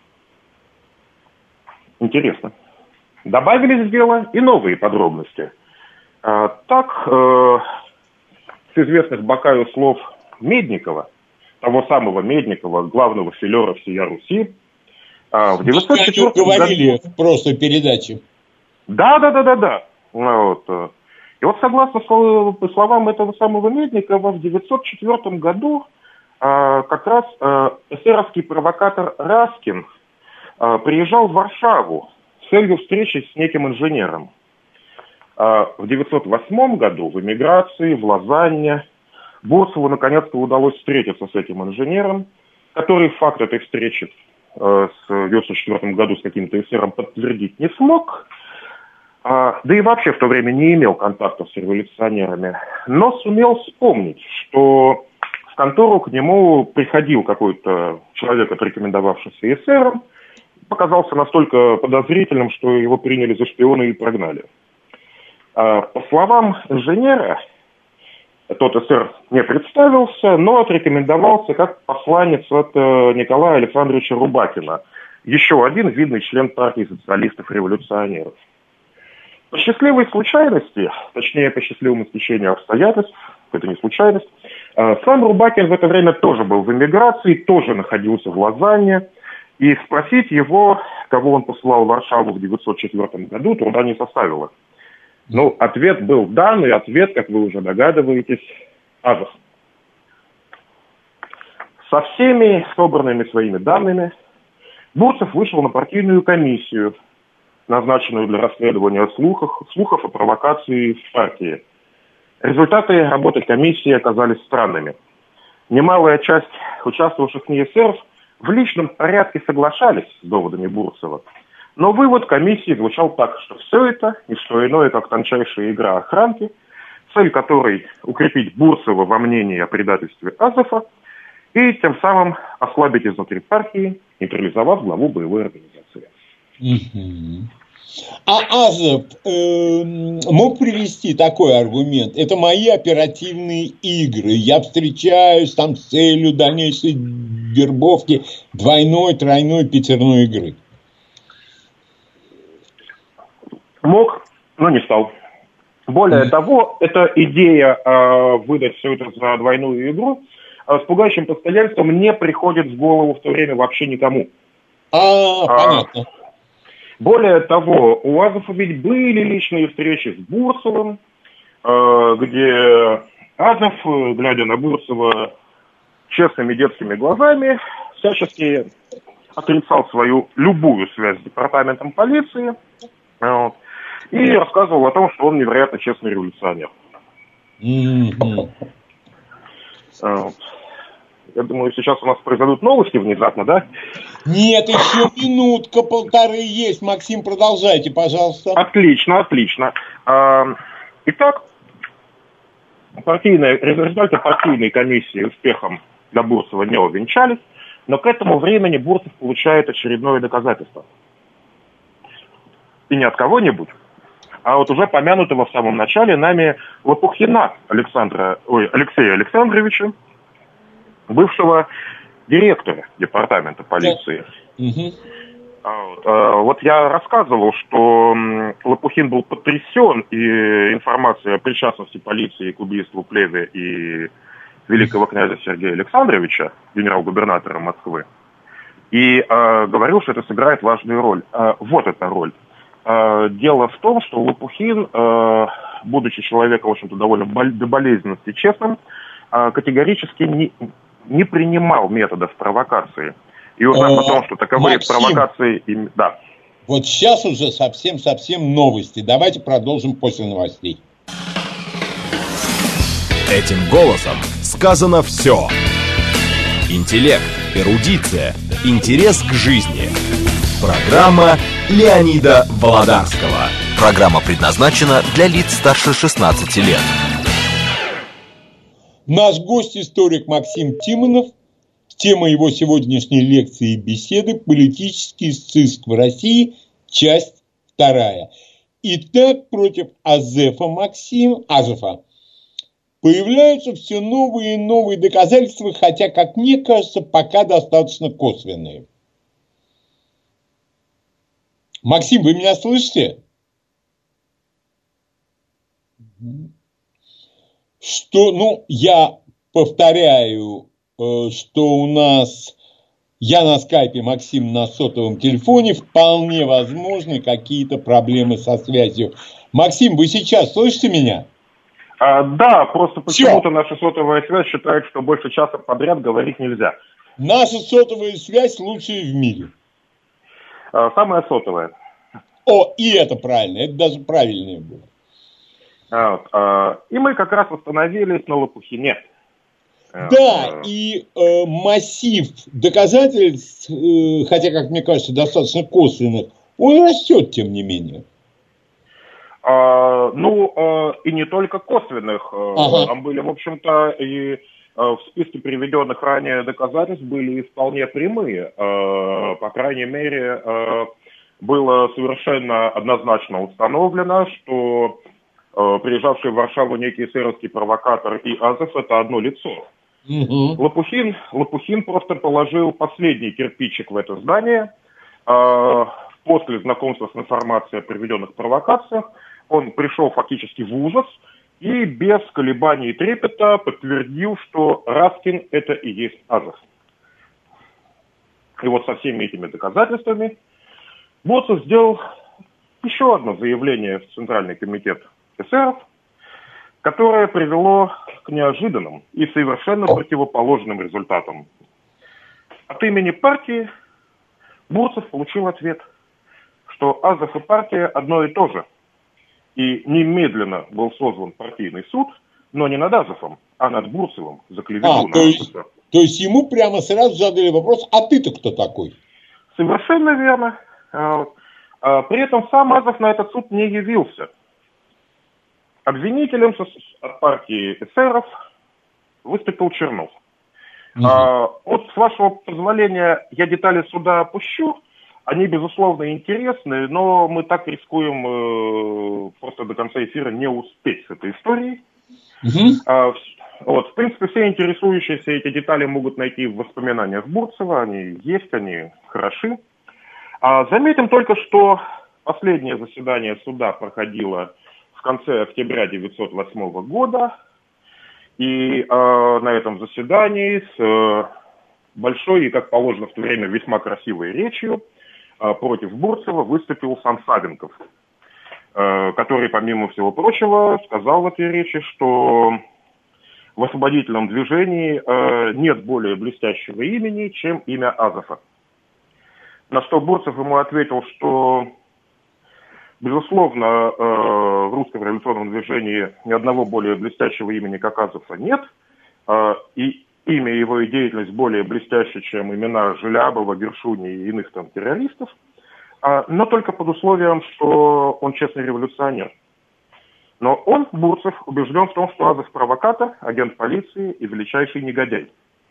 Интересно. Добавились в дело и новые подробности. Так, с известных Бакаю слов Медникова, того самого Медникова, главного филера всея Руси, в 904 говорили в прошлой передаче. Да. Вот. И вот согласно словам этого самого Медникова, в 1904 году как раз эсеровский провокатор Раскин приезжал в Варшаву с целью встречи с неким инженером. В 1908 году в эмиграции, в Лозанне, Бурцеву наконец-то удалось встретиться с этим инженером, который факт этой встречи в 1904 году с каким-то эсером подтвердить не смог, да и вообще в то время не имел контактов с революционерами, но сумел вспомнить, что в контору к нему приходил какой-то человек, отрекомендовавшийся эсером, показался настолько подозрительным, что его приняли за шпиона и прогнали. По словам инженера, тот эсер не представился, но отрекомендовался как посланец от Николая Александровича Рубакина, еще один видный член партии социалистов-революционеров. По счастливой случайности, точнее по счастливому стечению обстоятельств, это не случайность, сам Рубакин в это время тоже был в эмиграции, тоже находился в Лозанне, и спросить его, кого он посылал в Варшаву в 1904 году, труда не составило. Ну, ответ был дан, и ответ, как вы уже догадываетесь, Азов. Со всеми собранными своими данными Бурцев вышел на партийную комиссию, назначенную для расследования слухов о провокации в партии. Результаты работы комиссии оказались странными. Немалая часть участвовавших в ней эсеров в личном порядке соглашались с доводами Бурцева. Но вывод комиссии звучал так, что все это не что иное, как тончайшая игра охранки, цель которой укрепить Бурцева во мнении о предательстве Азова и тем самым ослабить изнутри партии, нейтрализовав главу боевой организации. А Азов мог привести такой аргумент: это мои оперативные игры, я встречаюсь там с целью дальнейшей вербовки двойной, тройной, пятерной игры? Мог, но не стал. Более того, эта идея выдать все это за двойную игру с пугающим постоянством не приходит в голову в то время вообще никому. Понятно. Более того, у Азова ведь были личные встречи с Бурцевым, где Азов, глядя на Бурцева честными детскими глазами, всячески отрицал свою любую связь с департаментом полиции, и рассказывал о том, что он невероятно честный революционер. Я думаю, сейчас у нас произойдут новости внезапно, да? Нет, еще минутка-полторы есть. Максим, продолжайте, пожалуйста. Отлично. Итак, результаты партийной комиссии успехом для Бурцева не увенчались, но к этому времени Бурцев получает очередное доказательство. И не от кого-нибудь, а вот уже помянутого в самом начале нами Лопухина Алексея Александровича, бывшего директора департамента полиции. Вот я рассказывал, что Лопухин был потрясен и информацией о причастности полиции к убийству Плеве и великого князя Сергея Александровича, генерал-губернатора Москвы, и говорил, что это сыграет важную роль. Вот эта роль. Дело в том, что Лопухин, будучи человеком, в общем-то, довольно до болезненности честным, категорически не принимал методов провокации. И узнав о том, что таковые провокации... Да. Вот сейчас уже совсем новости. Давайте продолжим после новостей. Этим голосом сказано все. Интеллект, эрудиция, интерес к жизни. Программа Леонида Володарского. Программа предназначена для лиц старше 16 лет. Наш гость, историк Максим Тимонов. Тема его сегодняшней лекции и беседы – политический сыск в России, часть 2. Итак, против Азова появляются все новые и новые доказательства, хотя, как мне кажется, пока достаточно косвенные. Максим, вы меня слышите? Я повторяю, что я на скайпе, Максим на сотовом телефоне, вполне возможны какие-то проблемы со связью. Максим, вы сейчас слышите меня? Да, просто почему-то наша сотовая связь считает, что больше часа подряд говорить нельзя. Наша сотовая связь лучшая в мире. Самая сотовая. О, и это правильно, это даже правильнее было. И мы как раз остановились на Лопухине. Да, и массив доказательств, хотя, как мне кажется, достаточно косвенных, он растет, тем не менее. И не только косвенных. Там были, в общем-то, и в списке приведенных ранее доказательств были и вполне прямые. По крайней мере, было совершенно однозначно установлено, что приезжавший в Варшаву некий эсеровский провокатор и Азов – это одно лицо. Лопухин просто положил последний кирпичик в это здание. После знакомства с информацией о приведенных провокациях он пришел фактически в ужас и без колебаний и трепета подтвердил, что Раскин – это и есть Азов. И вот со всеми этими доказательствами Бурцев сделал еще одно заявление в Центральный комитет эсеров, которое привело к неожиданным и совершенно противоположным результатам. От имени партии Бурцев получил ответ, что Азов и партия одно и то же. И немедленно был созван партийный суд, но не над Азовом, а над Бурцевым за клевету на СССР. То есть ему прямо сразу задали вопрос: а ты-то кто такой? Совершенно верно. При этом сам Азов на этот суд не явился. Обвинителем от партии эсеров выступил Чернов. Вот, с вашего позволения, я детали суда опущу. Они, безусловно, интересны, но мы так рискуем просто до конца эфира не успеть с этой историей. В принципе, все интересующиеся эти детали могут найти в воспоминаниях Бурцева. Они есть, они хороши. Заметим только, что последнее заседание суда проходило в конце октября 1908 года. И на этом заседании с большой и, как положено в то время, весьма красивой речью против Бурцева выступил сам Савенков, который, помимо всего прочего, сказал в этой речи, что в освободительном движении нет более блестящего имени, чем имя Азова. На что Бурцев ему ответил, что, безусловно, в русском революционном движении ни одного более блестящего имени, как Азова, нет, и имя его и деятельность более блестящая, чем имена Желябова, Гершуни и иных там террористов, но только под условием, что он честный революционер. Но он, Бурцев, убежден в том, что Азов провокатор, агент полиции и величайший негодяй.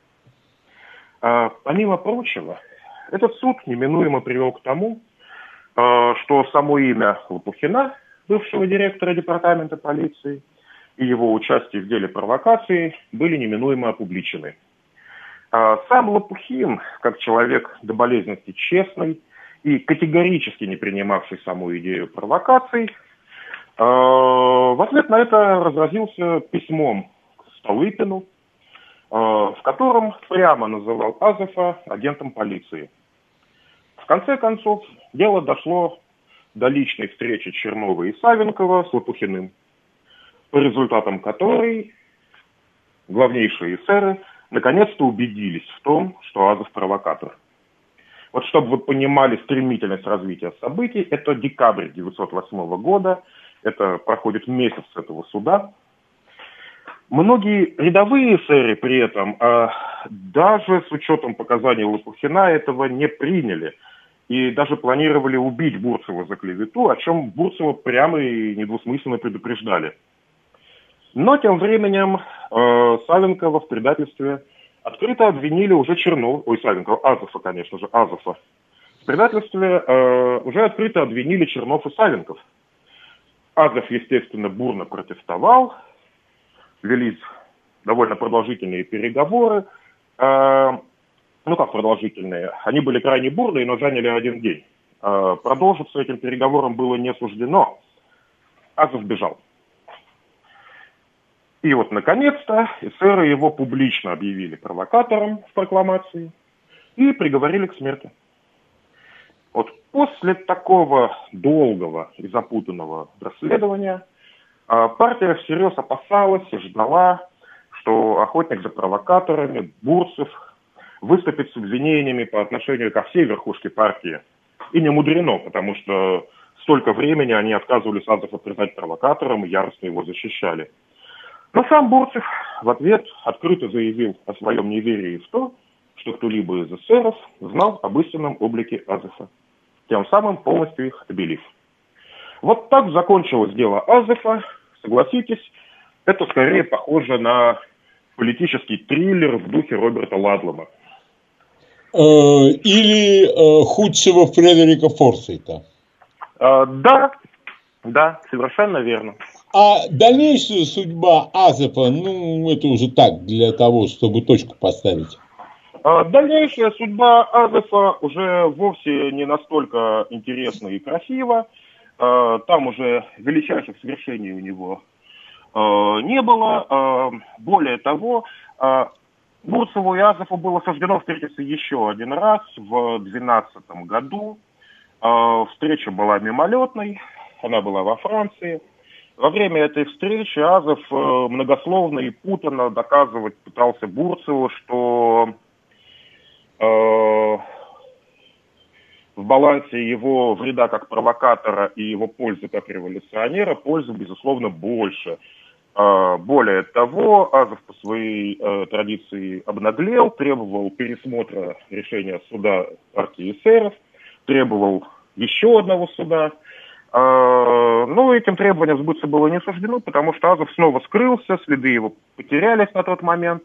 Помимо прочего, этот суд неминуемо привел к тому, что само имя Лопухина, бывшего директора департамента полиции, и его участие в деле провокации были неминуемо опубличены. Сам Лопухин, как человек до болезненности честный и категорически не принимавший саму идею провокаций, в ответ на это разразился письмом к Столыпину, в котором прямо называл Азова агентом полиции. В конце концов, дело дошло до личной встречи Чернова и Савенкова с Лопухиным, по результатам которой главнейшие эсеры наконец-то убедились в том, что Азов провокатор. Вот чтобы вы понимали стремительность развития событий, это декабрь 1908 года, это проходит месяц с этого суда. Многие рядовые эсеры при этом, даже с учетом показаний Лопухина, этого не приняли. И даже планировали убить Бурцева за клевету, о чем Бурцева прямо и недвусмысленно предупреждали. Но тем временем Савенкова в предательстве открыто обвинили уже Азова, конечно же, Азова. В предательстве уже открыто обвинили Чернов и Савенков. Азов, естественно, бурно протестовал, велись довольно продолжительные переговоры. Как продолжительные? Они были крайне бурные, но заняли один день. Продолжиться этим переговорам было не суждено. Азов бежал. И вот, наконец-то, эсеры его публично объявили провокатором в прокламации и приговорили к смерти. Вот после такого долгого и запутанного расследования Партия всерьез опасалась и ждала, что охотник за провокаторами, Бурцев, выступит с обвинениями по отношению ко всей верхушке партии. И не мудрено, потому что столько времени они отказывались Азова признать провокатором и яростно его защищали. Но сам Бурцев в ответ открыто заявил о своем неверии в то, что кто-либо из эсеров знал об истинном облике Азефа, тем самым полностью их обелив. Вот так закончилось дело Азефа. Согласитесь, это скорее похоже на политический триллер в духе Роберта Ладлома. Или худшего Фредерика Форсайта. Да, совершенно верно. А дальнейшая судьба Азефа, это уже так, для того, чтобы точку поставить. Дальнейшая судьба Азефа уже вовсе не настолько интересна и красива. Там уже величайших свершений у него не было. Более того, Бурцеву и Азефу было суждено встретиться еще один раз в 2012 году. Встреча была мимолетной, она была во Франции. Во время этой встречи Азеф многословно и путанно доказывать пытался Бурцеву, что в балансе его вреда как провокатора и его пользы как революционера пользы, безусловно, больше. Более того, Азеф по своей традиции обнаглел, требовал пересмотра решения суда партии эсеров, требовал еще одного суда. Но этим требованиям сбыться было не суждено, потому что Азеф снова скрылся, следы его потерялись на тот момент.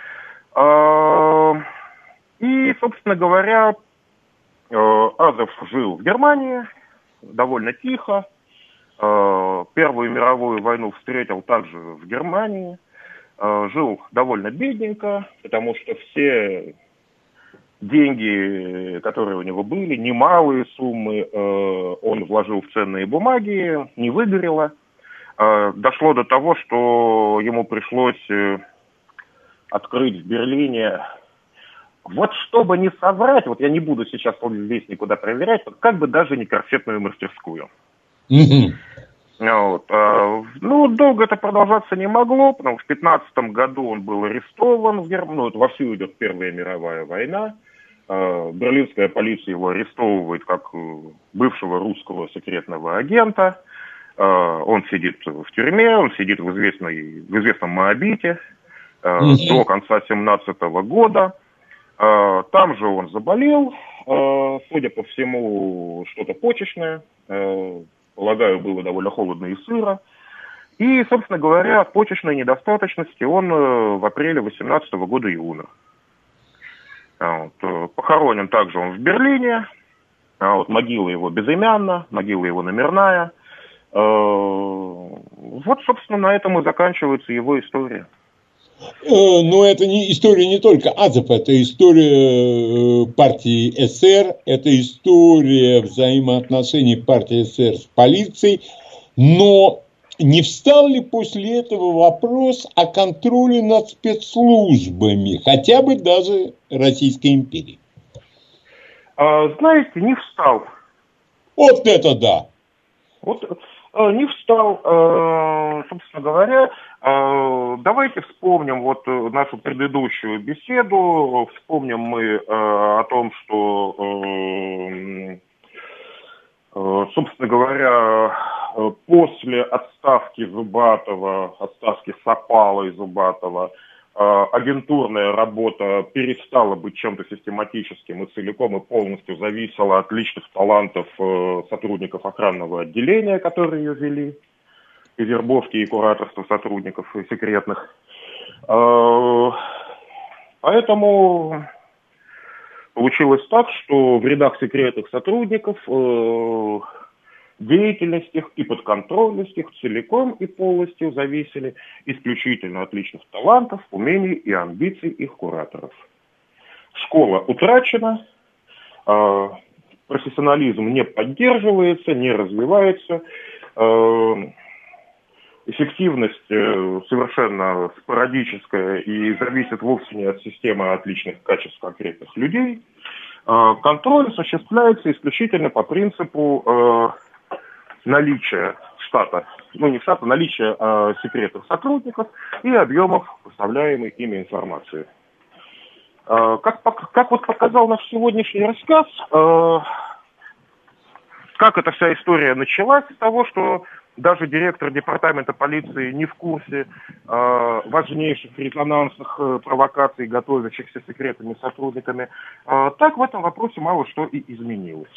И, собственно говоря, Азеф жил в Германии довольно тихо. Первую мировую войну встретил также в Германии. Жил довольно бедненько, потому что все деньги, которые у него были, немалые суммы, он вложил в ценные бумаги, не выгорело. Дошло до того, что ему пришлось открыть в Берлине, вот чтобы не соврать, я не буду сейчас здесь никуда проверять, как бы даже не корсетную мастерскую. Долго это продолжаться не могло, потому что в 2015 году он был арестован в Германии, вовсю идет Первая мировая война. Берлинская полиция его арестовывает как бывшего русского секретного агента. Он сидит в тюрьме, он сидит в известном Моабите до конца 2017 года. Там же он заболел, судя по всему, что-то почечное. Полагаю, было довольно холодно и сыро. И, собственно говоря, от почечной недостаточности он в апреле 2018 года и умер. Похоронен также он в Берлине. Могила его безымянна, могила его номерная. Собственно, на этом и заканчивается его история. Но это не история не только Азефа, это история партии СССР, это история взаимоотношений партии СССР с полицией, но не встал ли после этого вопрос о контроле над спецслужбами, хотя бы даже Российской империи? Знаете, не встал. Вот это да! Не встал, собственно говоря. Давайте вспомним нашу предыдущую беседу. Вспомним мы о том, что, собственно говоря, после отставки Зубатова, отставки Сапала и Зубатова, агентурная работа перестала быть чем-то систематическим и целиком и полностью зависела от личных талантов сотрудников охранного отделения, которые ее вели, и вербовки, и кураторства сотрудников и секретных. Поэтому получилось так, что в рядах секретных сотрудников деятельность их и подконтрольность их целиком и полностью зависели исключительно от личных талантов, умений и амбиций их кураторов. Школа утрачена, профессионализм не поддерживается, не развивается, эффективность совершенно спорадическая и зависит вовсе не от системы, а от личных качеств конкретных людей. Контроль осуществляется исключительно по принципу наличия штата не штат, а наличие секретных сотрудников и объемов поставляемой ими информации. Как вот показал наш сегодняшний рассказ, как эта вся история началась с того, что даже директор департамента полиции не в курсе важнейших резонансных провокаций, готовящихся секретными сотрудниками, так в этом вопросе мало что и изменилось.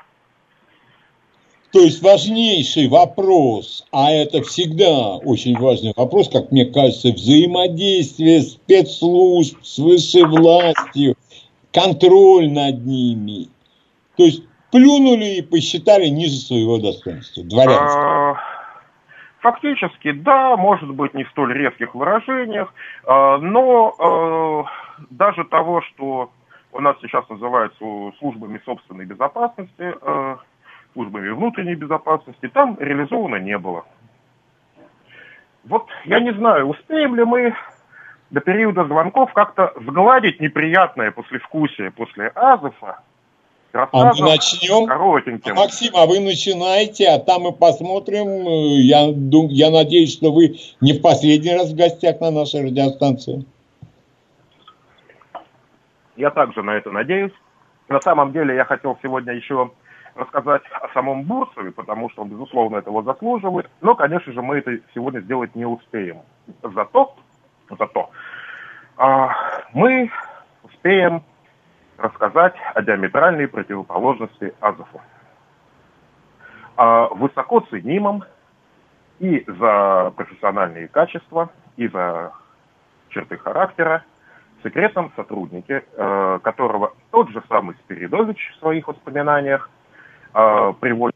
То есть важнейший вопрос, а это всегда очень важный вопрос, как мне кажется, взаимодействие спецслужб с высшей властью, контроль над ними. То есть плюнули и посчитали ниже своего достоинства. Дворянство. Фактически, да, может быть, не в столь резких выражениях, но даже того, что у нас сейчас называют службами собственной безопасности, службами внутренней безопасности, там реализовано не было. Вот я не знаю, успеем ли мы до периода звонков как-то сгладить неприятное послевкусие после Азова. А мы начнем. Коротеньким. Максим, а вы начинаете, а там мы посмотрим. Я надеюсь, что вы не в последний раз в гостях на нашей радиостанции. Я также на это надеюсь. На самом деле я хотел сегодня еще рассказать о самом Бурцеве, потому что он, безусловно, этого заслуживает. Но, конечно же, мы это сегодня сделать не успеем. Зато мы успеем рассказать о диаметральной противоположности Азову. О высоко ценимом и за профессиональные качества, и за черты характера секретном сотруднике, которого тот же самый Спиридович в своих воспоминаниях приводит,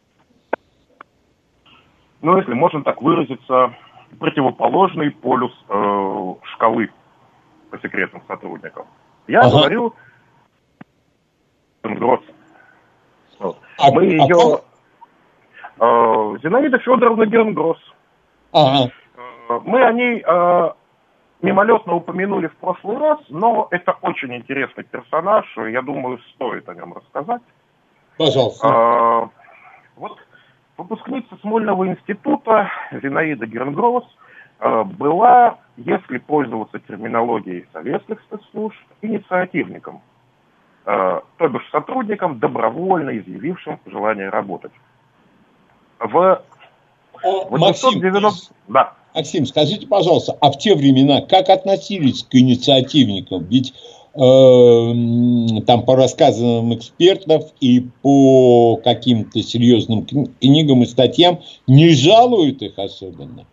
если можно так выразиться, противоположный полюс шкалы по секретным сотрудникам. Я говорю Гернгросс. Мы ее... Зинаида Федоровна Гернгросс. Мы о ней мимолетно упомянули в прошлый раз, но это очень интересный персонаж, я думаю, стоит о нем рассказать. Пожалуйста. Вот выпускница Смольного института Зинаида Гернгросс была, если пользоваться терминологией советских спецслужб, инициативником, то бишь сотрудником, добровольно изъявившим желание работать. Максим, скажите, пожалуйста, а в те времена как относились к инициативникам? Ведь там по рассказам экспертов и по каким-то серьезным книгам и статьям не жалуют их особенно.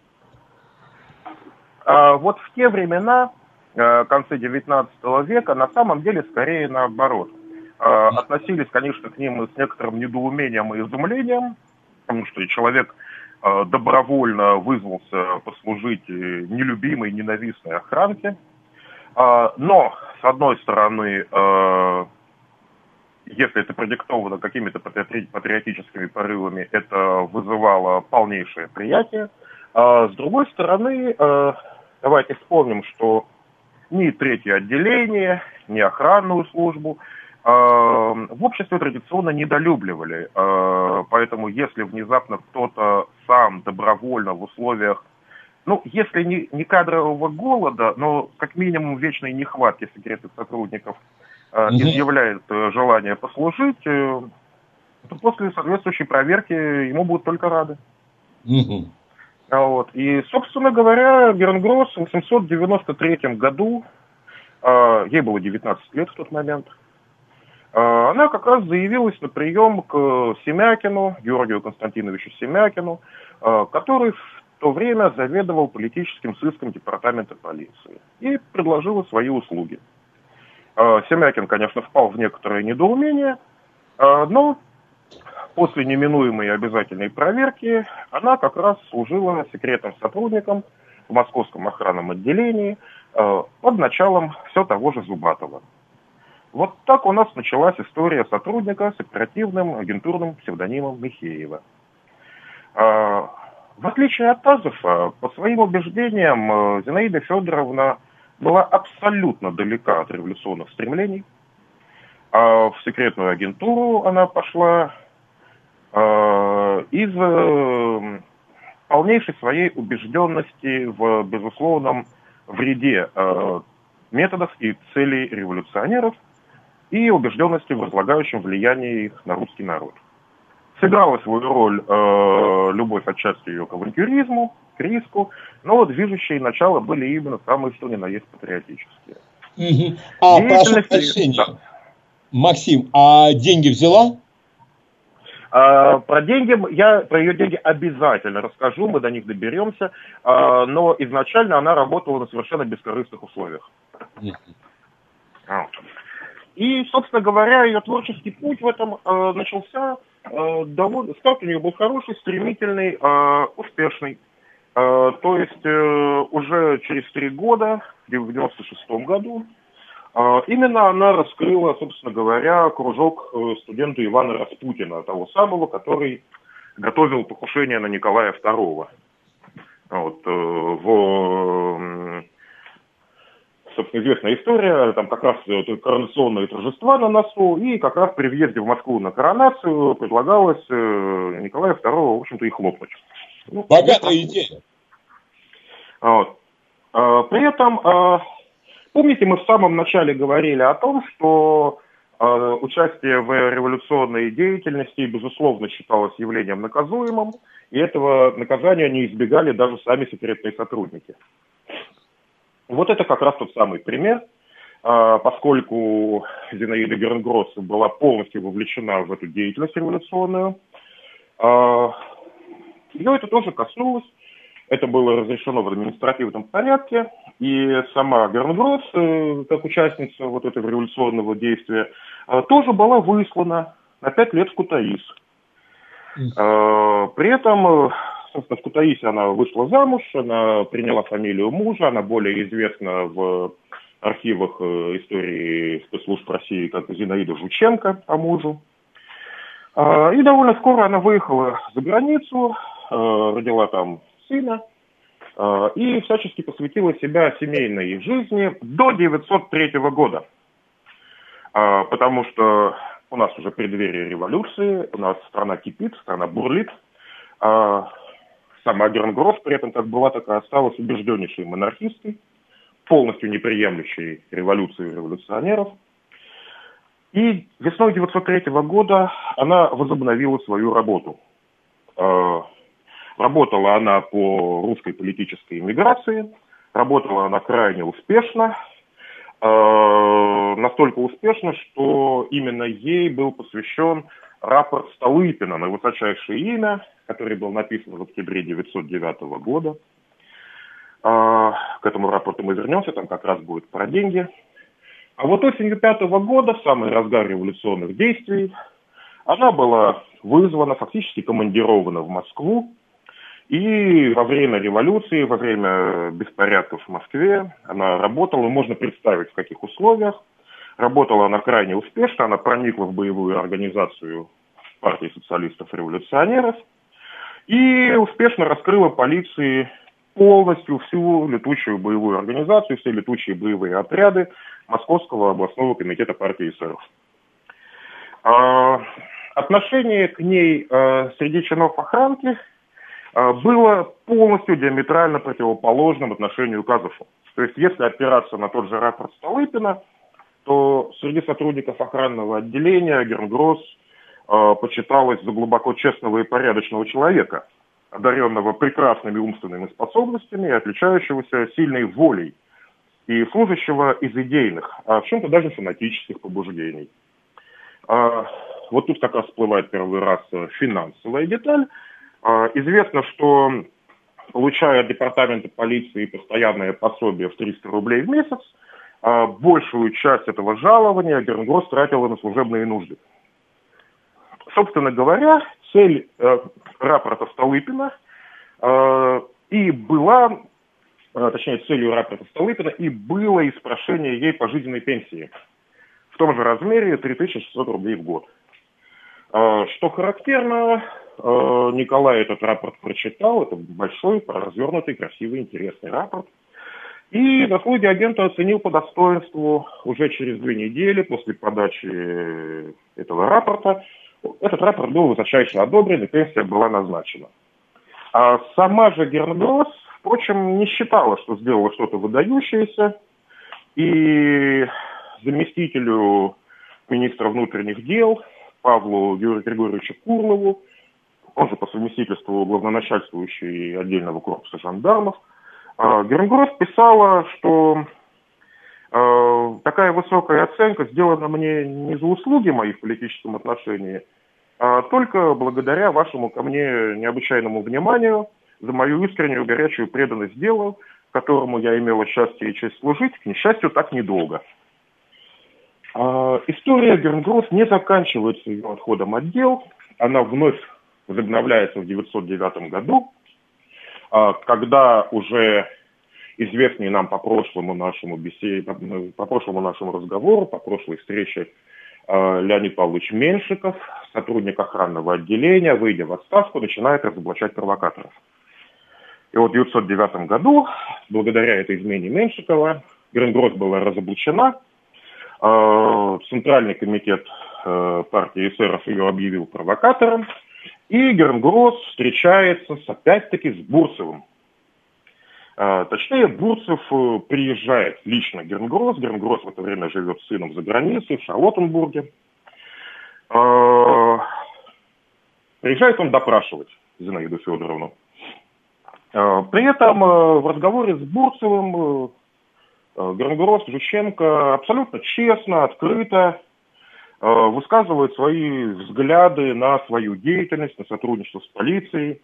Вот в те времена, в конце 19 века, на самом деле скорее наоборот. Относились, конечно, к ним с некоторым недоумением и изумлением, потому что человек добровольно вызвался послужить нелюбимой, ненавистной охранке. Но, с одной стороны, если это продиктовано какими-то патриотическими порывами, это вызывало полнейшее приятие. С другой стороны, давайте вспомним, что ни третье отделение, ни охранную службу в обществе традиционно недолюбливали. Поэтому если внезапно кто-то сам добровольно в условиях, если не кадрового голода, но как минимум вечной нехватки секретных сотрудников изъявляет желание послужить, то после соответствующей проверки ему будут только рады. И, собственно говоря, Гернгросс в 893 году, ей было 19 лет в тот момент, она как раз заявилась на прием к Семякину, Георгию Константиновичу Семякину, который в то время заведовал политическим сыском департамента полиции, и предложила свои услуги. Семякин, конечно, впал в некоторое недоумение, но после неминуемой и обязательной проверки она как раз служила секретным сотрудником в Московском охранном отделении под началом все того же Зубатова. Вот так у нас началась история сотрудника с оперативным агентурным псевдонимом Михеева. В отличие от Азова, по своим убеждениям, Зинаида Федоровна была абсолютно далека от революционных стремлений. В секретную агентуру она пошла из полнейшей своей убежденности в безусловном вреде методов и целей революционеров и убежденности в разлагающем влиянии их на русский народ. Сыграла свою роль любовь отчасти ее к авантюризму, к риску, но движущие начала были именно самые что ни на есть патриотические. Прошу прощения, да. Максим, а деньги взяла? Про деньги, я про ее деньги обязательно расскажу, мы до них доберемся, но изначально она работала на совершенно бескорыстных условиях. И, собственно говоря, ее творческий путь в этом начался довольно... Старт у нее был хороший, стремительный, успешный. То есть уже через 3 года, в 1996 году, именно она раскрыла, собственно говоря, кружок студента Ивана Распутина, того самого, который готовил покушение на Николая II. Собственно, известная история, там как раз коронационные торжества на носу, и как раз при въезде в Москву на коронацию предлагалось Николаю II, в общем-то, и хлопнуть. Богатая идея. При этом... Помните, мы в самом начале говорили о том, что участие в революционной деятельности, безусловно, считалось явлением наказуемым, и этого наказания не избегали даже сами секретные сотрудники. Вот это как раз тот самый пример, поскольку Зинаида Гернгросс была полностью вовлечена в эту деятельность революционную, ее это тоже коснулось. Это было разрешено в административном порядке, и сама Гернгросс, как участница вот этого революционного действия, тоже была выслана на 5 лет в Кутаис. При этом, собственно, в Кутаисе она вышла замуж, она приняла фамилию мужа, она более известна в архивах истории спецслужб России как Зинаида Жученко по мужу. И довольно скоро она выехала за границу, родила там сына и всячески посвятила себя семейной жизни до 1903 года. Потому что у нас уже преддверие революции, у нас страна кипит, страна бурлит. Сама Гернгросс при этом как была, так и осталась убежденнейшей монархисткой, полностью неприемлющей революцию и революционеров. И весной 1903 года она возобновила свою работу. Работала она по русской политической эмиграции, работала она крайне успешно, настолько успешно, что именно ей был посвящен рапорт Столыпина на высочайшее имя, который был написан в октябре 1909 года. К этому рапорту мы вернемся, там как раз будет про деньги. А вот осенью 1905 года, в самый разгар революционных действий, она была вызвана, фактически командирована в Москву. И во время революции, во время беспорядков в Москве она работала, можно представить, в каких условиях. Работала она крайне успешно, она проникла в боевую организацию партии социалистов-революционеров и успешно раскрыла полиции полностью всю летучую боевую организацию, все летучие боевые отряды Московского областного комитета партии эсеров. Отношение к ней среди чинов охранки было полностью диаметрально противоположным отношению к Азову. То есть, если опираться на тот же рапорт Столыпина, то среди сотрудников охранного отделения Гернгросс почиталась за глубоко честного и порядочного человека, одаренного прекрасными умственными способностями и отличающегося сильной волей, и служащего из идейных, а в чем-то даже фанатических побуждений. Вот тут как раз всплывает первый раз финансовая деталь. Известно, что, получая от департамента полиции постоянное пособие в 300 рублей в месяц, большую часть этого жалования Гернгросс тратила на служебные нужды. Собственно говоря, цель рапорта Столыпина и была, точнее, целью рапорта Столыпина и было испрошение ей пожизненной пенсии в том же размере 3600 рублей в год. Что характерно, Николай этот рапорт прочитал, это большой, развернутый, красивый, интересный рапорт. И заслуги агента оценил по достоинству уже через 2 недели после подачи этого рапорта. Этот рапорт был высочайше одобрен, и пенсия была назначена. А сама же Гернгросс, впрочем, не считала, что сделала что-то выдающееся, и заместителю министра внутренних дел Павлу Григорьевичу Курлову, он же по совместительству главноначальствующий отдельного корпуса жандармов, Гернгросс писала, что такая высокая оценка сделана мне не за услуги мои в политическом отношении, а только благодаря вашему ко мне необычайному вниманию, за мою искреннюю горячую преданность делу, которому я имела счастье и честь служить, к несчастью, так недолго. История Гернгросс не заканчивается ее отходом от дел. Она вновь возобновляется в 1909 году, когда уже известный нам по прошлому нашему разговору, по прошлой встрече, Леонид Павлович Меньшиков, сотрудник охранного отделения, выйдя в отставку, начинает разоблачать провокаторов. И вот в 1909 году, благодаря этой измене Меньшикова, Гернгросс была разоблачена. Центральный комитет партии эсеров ее объявил провокатором. И Гернгросс встречается опять-таки с Бурцевым. Точнее, Бурцев приезжает лично к Гернгросс. Гернгросс в это время живет с сыном за границей, в Шарлоттенбурге. Приезжает он допрашивать Зинаиду Федоровну. При этом в разговоре с Бурцевым Гернгросс Жученко абсолютно честно, открыто высказывает свои взгляды на свою деятельность, на сотрудничество с полицией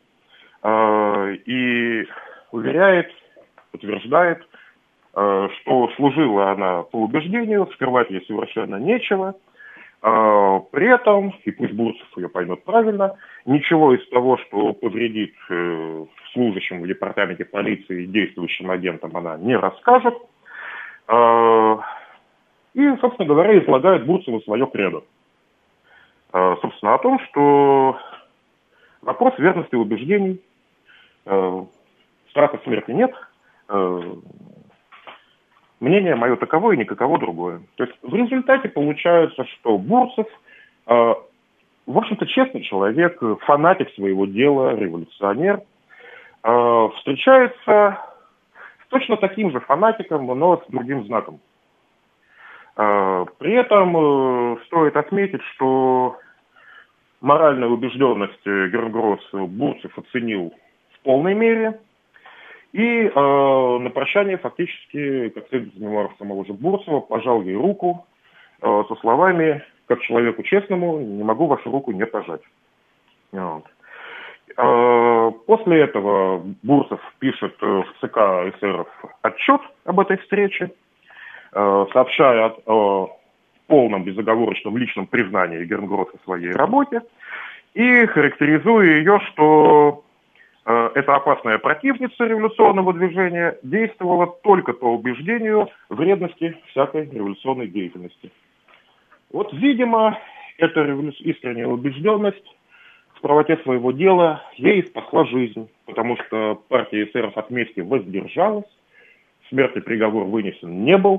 и уверяет, утверждает, что служила она по убеждению, скрывать ей совершенно нечего. При этом, и пусть Бурцев ее поймет правильно, ничего из того, что повредит служащим в департаменте полиции и действующим агентам, она не расскажет. И, собственно говоря, излагает Бурцеву свое кредо. Собственно, о том, что вопрос верности убеждений, страха смерти нет, мнение мое таково и никакого другое. То есть в результате получается, что Бурцев, в общем-то, честный человек, фанатик своего дела, революционер, встречается с точно таким же фанатиком, но с другим знаком. При этом стоит отметить, что моральную убежденность Гернгросс Бурцев оценил в полной мере. И на прощание фактически, как следует из мемуаров самого же Бурцева, пожал ей руку со словами: «Как человеку честному не могу вашу руку не пожать». Вот. После этого Бурцев пишет в ЦК эсеров отчет об этой встрече, сообщая о полном безоговорочном личном признании Гернгросса в своей работе и характеризуя ее, что эта опасная противница революционного движения действовала только по убеждению вредности всякой революционной деятельности. Вот, видимо, эта искренняя убежденность в правоте своего дела ей спасла жизнь, потому что партия эсеров от мести воздержалась, смертный приговор вынесен не был,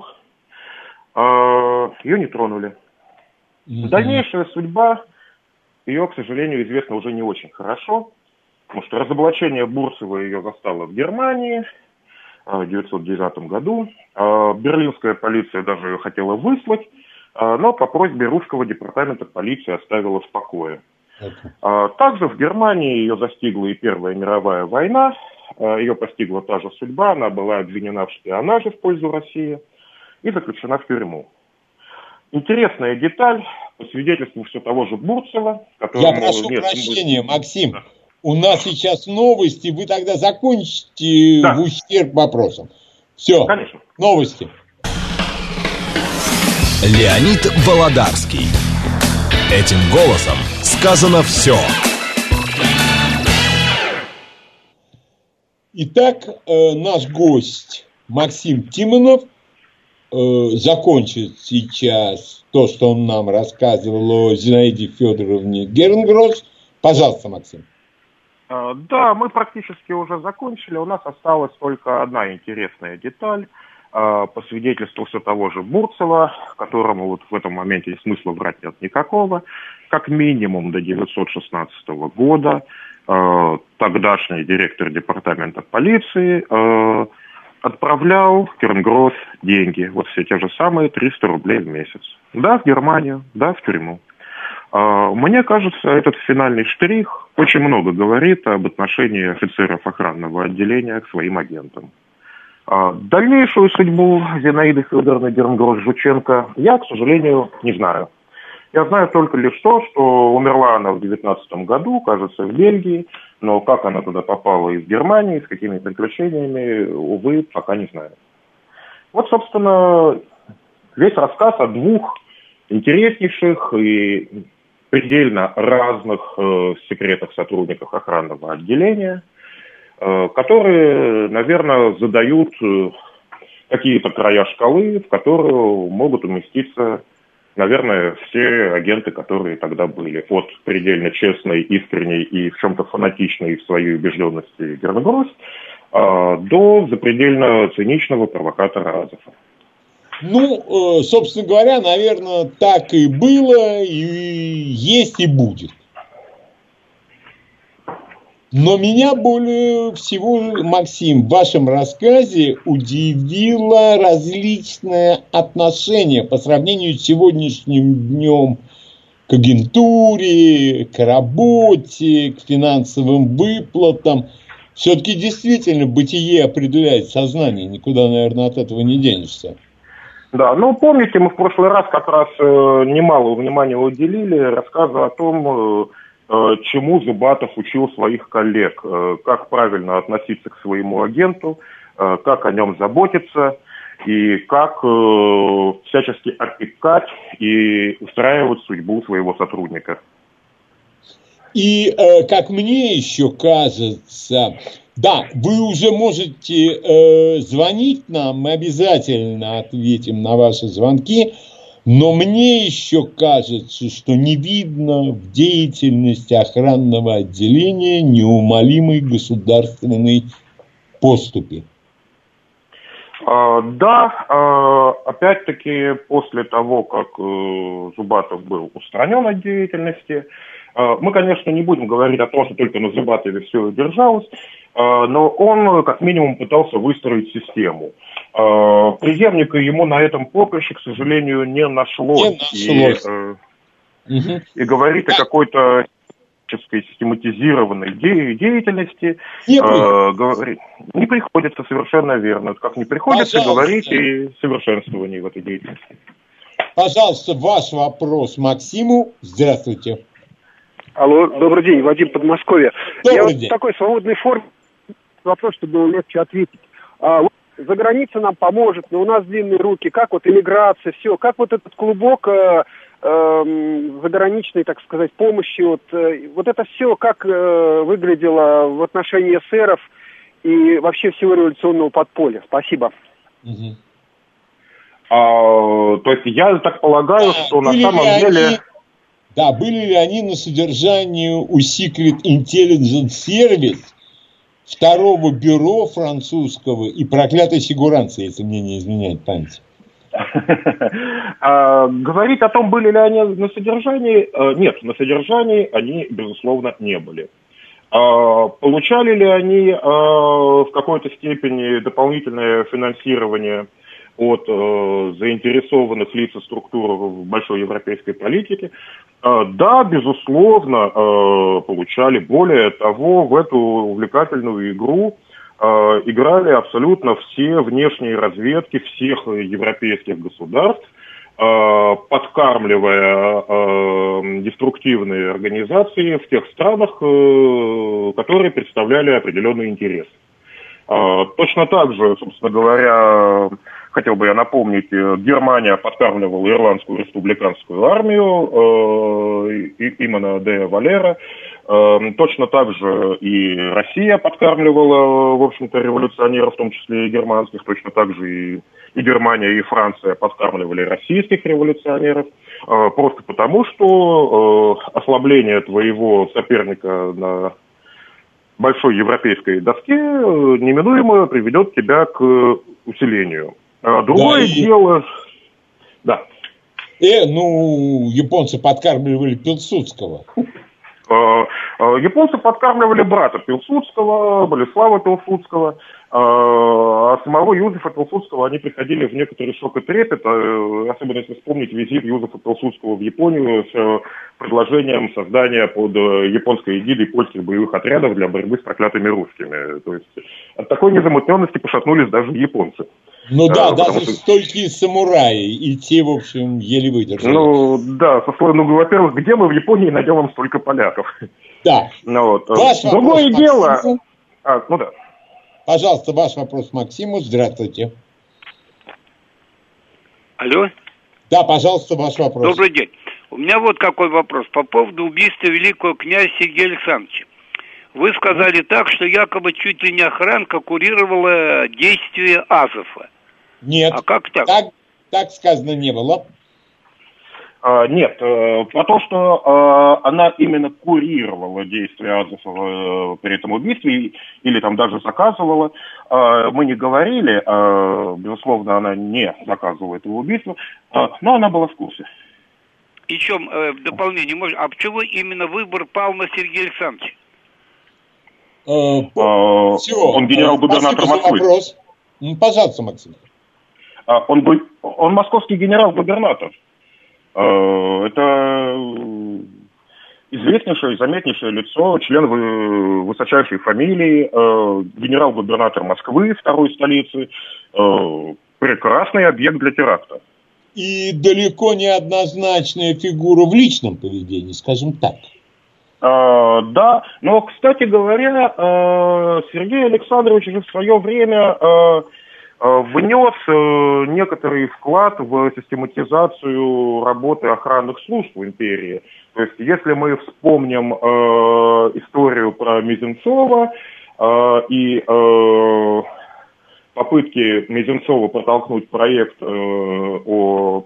ее не тронули. Дальнейшая судьба ее, к сожалению, известна уже не очень хорошо, потому что разоблачение Бурцева ее застало в Германии в 1909 году. Берлинская полиция даже ее хотела выслать, но по просьбе русского департамента полиции оставила в покое. Также в Германии ее застигла и Первая мировая война, ее постигла та же судьба, она была обвинена в шпионаже в пользу России и заключена в тюрьму. Интересная деталь, по свидетельству все того же Бурцева, который... Я прошу прощения, Максим, у нас сейчас новости, вы тогда закончите в ущерб вопросам. Все, конечно. Новости. Леонид Володарский. Этим голосом сказано все. Итак, наш гость Максим Тимонов закончит сейчас то, что он нам рассказывал о Зинаиде Федоровне Гернгросс. Пожалуйста, Максим. Да, мы практически уже закончили. У нас осталась только одна интересная деталь. По свидетельству все того же Бурцева, которому вот в этом моменте смысла врать нет никакого, как минимум до 1916 года тогдашний директор департамента полиции, отправлял Кернгросс деньги, вот все те же самые 300 рублей в месяц. Да, в Германию, да, в тюрьму. Мне кажется, этот финальный штрих очень много говорит об отношении офицеров охранного отделения к своим агентам. Дальнейшую судьбу Зинаиды Федоровны Кернгросс-Жученко я, к сожалению, не знаю. Я знаю только лишь то, что умерла она в 19 году, кажется, в Бельгии, но как она туда попала из Германии, с какими приключениями, увы, пока не знаю. Вот, собственно, весь рассказ о двух интереснейших и предельно разных секретных сотрудниках охранного отделения, которые, наверное, задают какие-то края шкалы, в которую могут уместиться, наверное, все агенты, которые тогда были. От предельно честной, искренней и в чем-то фанатичной в своей убежденности Кернгросс до запредельно циничного провокатора Азефа. Ну, собственно говоря, наверное, так и было, и есть, и будет. Но меня более всего, Максим, в вашем рассказе удивило различное отношение по сравнению с сегодняшним днем к агентуре, к работе, к финансовым выплатам. Все-таки действительно бытие определяет сознание, никуда, наверное, от этого не денешься. Да, ну помните, мы в прошлый раз как раз немало внимания уделили рассказу о том, чему Зубатов учил своих коллег, как правильно относиться к своему агенту, как о нем заботиться и как всячески опекать и устраивать судьбу своего сотрудника. И, как мне еще кажется, да, вы уже можете звонить нам, мы обязательно ответим на ваши звонки. Но мне еще кажется, что не видно в деятельности охранного отделения неумолимой государственной поступи. Да, опять-таки после того, как Зубатов был устранен от деятельности, мы, конечно, не будем говорить о том, что только на Зубатове все держалось, но он как минимум пытался выстроить систему. Преемника ему на этом поприще, к сожалению, не нашлось. И говорить о какой-то систематизированной деятельности не приходится, совершенно верно. Как не приходится говорить и совершенствовании в этой деятельности. Пожалуйста, ваш вопрос Максиму. Здравствуйте. Алло, добрый день, Вадим, Подмосковье. Добрый день. В такой свободной форме вопрос, чтобы было легче ответить. За границей нам поможет, но у нас длинные руки, как вот иммиграция, все, как вот этот клубок заграничной, так сказать, помощи, вот это все, как выглядело в отношении эсеров и вообще всего революционного подполья. Спасибо. Угу. То есть я так полагаю, что на самом деле... Да, были ли они на содержании у Secret Intelligence Service, второго бюро французского и проклятой сигуранцы, если мне не изменяет память? Говорить о том, были ли они на содержании, нет, на содержании они, безусловно, не были. Получали ли они в какой-то степени дополнительное финансирование от заинтересованных лиц и структур в большой европейской политике? Да, безусловно, получали. Более того, в эту увлекательную игру играли абсолютно все внешние разведки всех европейских государств, подкармливая деструктивные организации в тех странах, которые представляли определенный интерес. Точно так же, собственно говоря, хотел бы я напомнить, Германия подкармливала Ирландскую республиканскую армию Имана де Валера. Точно так же и Россия подкармливала, в общем-то, революционеров, в том числе и германских. Точно так же и Германия, и Франция подкармливали российских революционеров. Просто потому, что ослабление твоего соперника на большой европейской доске неминуемо приведет тебя к усилению. Другое дело... Да. Японцы подкармливали Пилсудского. Японцы подкармливали брата Пилсудского, Болеслава Пилсудского, а самого Юзефа Пилсудского они приходили в некоторый шок и трепет, особенно если вспомнить визит Юзефа Пилсудского в Японию с предложением создания под японской эгидой польских боевых отрядов для борьбы с проклятыми русскими. То есть от такой незамутненности пошатнулись даже японцы. Ну да, даже столькие самураи, и те, в общем, еле выдержали. Ну да, во-первых, где мы в Японии найдем столько поляков? Да. Ну, Другое дело... ну да. Пожалуйста, ваш вопрос Максиму. Здравствуйте. Алло? Да, пожалуйста, ваш вопрос. Добрый день. У меня вот какой вопрос. По поводу убийства великого князя Сергея Александровича. Вы сказали так, что якобы чуть ли не охранка курировала действия Азова. Нет, а как так? Так сказано не было. Нет, про то, что она именно курировала действия Азова при этом убийстве, или там даже заказывала, мы не говорили, безусловно, она не заказывала этого убийства, но она была в курсе. Еще в дополнение, а почему именно выбор пал на Сергея Александровича? Все. Он генерал-губернатор Москвы. Пожалуйста, Максим. Он московский генерал-губернатор. Это известнейшее, заметнейшее лицо, член высочайшей фамилии, генерал-губернатор Москвы, второй столицы, прекрасный объект для теракта. И далеко не однозначная фигура в личном поведении, скажем так. Да, но, кстати говоря, Сергей Александрович уже в свое время внес некоторый вклад в систематизацию работы охранных служб в империи. То есть, если мы вспомним историю про Мезенцова и попытки Мезенцова протолкнуть проект о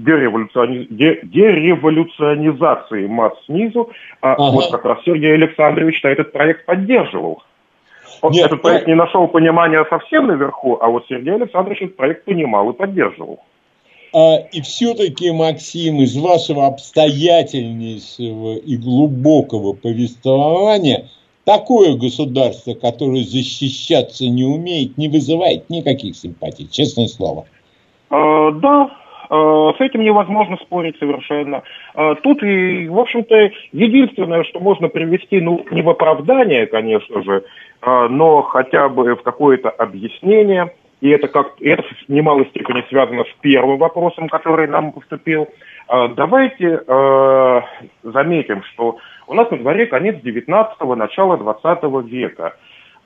дереволюционизации масс снизу, вот как раз Сергей Александрович этот проект поддерживал. Этот проект не нашел понимания совсем наверху, а вот Сергей Александрович этот проект понимал и поддерживал. И все-таки, Максим, из вашего обстоятельнейшего и глубокого повествования, такое государство, которое защищаться не умеет, не вызывает никаких симпатий, честное слово. Да. С этим невозможно спорить совершенно. Тут, и, в общем-то, единственное, что можно привести, не в оправдание, конечно же, но хотя бы в какое-то объяснение, и это в немалой степени связано с первым вопросом, который нам поступил. Давайте заметим, что у нас на дворе конец 19-го, начало 20 века.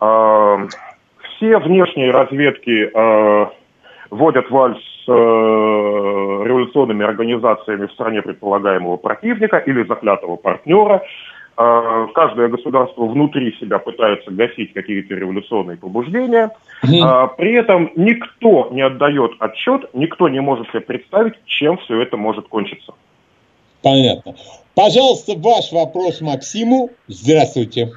Все внешние разведки водят вальс с революционными организациями в стране предполагаемого противника или заклятого партнера. Каждое государство внутри себя пытается гасить какие-то революционные побуждения. При этом никто не отдает отчет, никто не может себе представить, чем все это может кончиться. Понятно. Пожалуйста, ваш вопрос Максиму. Здравствуйте.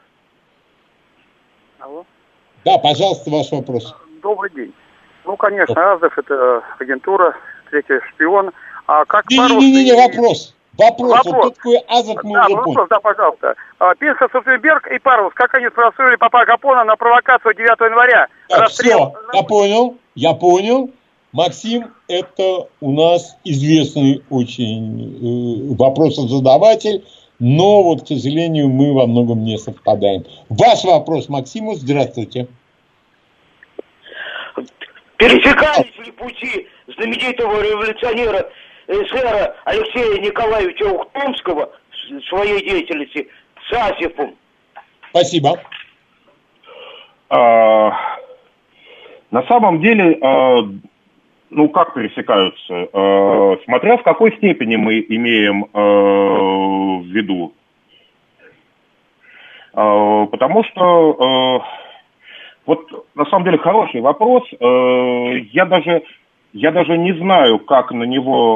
Алло. Да, пожалуйста, ваш вопрос. Добрый день. Конечно, Азов это агентура, третий шпион. А как Не, вопрос. Вопрос. Вот такой Азов мы уже поняли. Вопрос, да, пожалуйста. Пинсер, Суфенберг и Парус, как они спровоцировали папа Капона на провокацию 9 января? Так, все, я понял. Максим, это у нас известный очень вопросозадаватель, но вот, к сожалению, мы во многом не совпадаем. Ваш вопрос Максиму, здравствуйте. Пересекались ли пути знаменитого революционера СССР Алексея Николаевича Ухтомского в своей деятельности с Азовом? Спасибо. На самом деле, как пересекаются? Смотря в какой степени мы имеем в виду. Потому что... Вот, на самом деле, хороший вопрос. Я даже не знаю, как на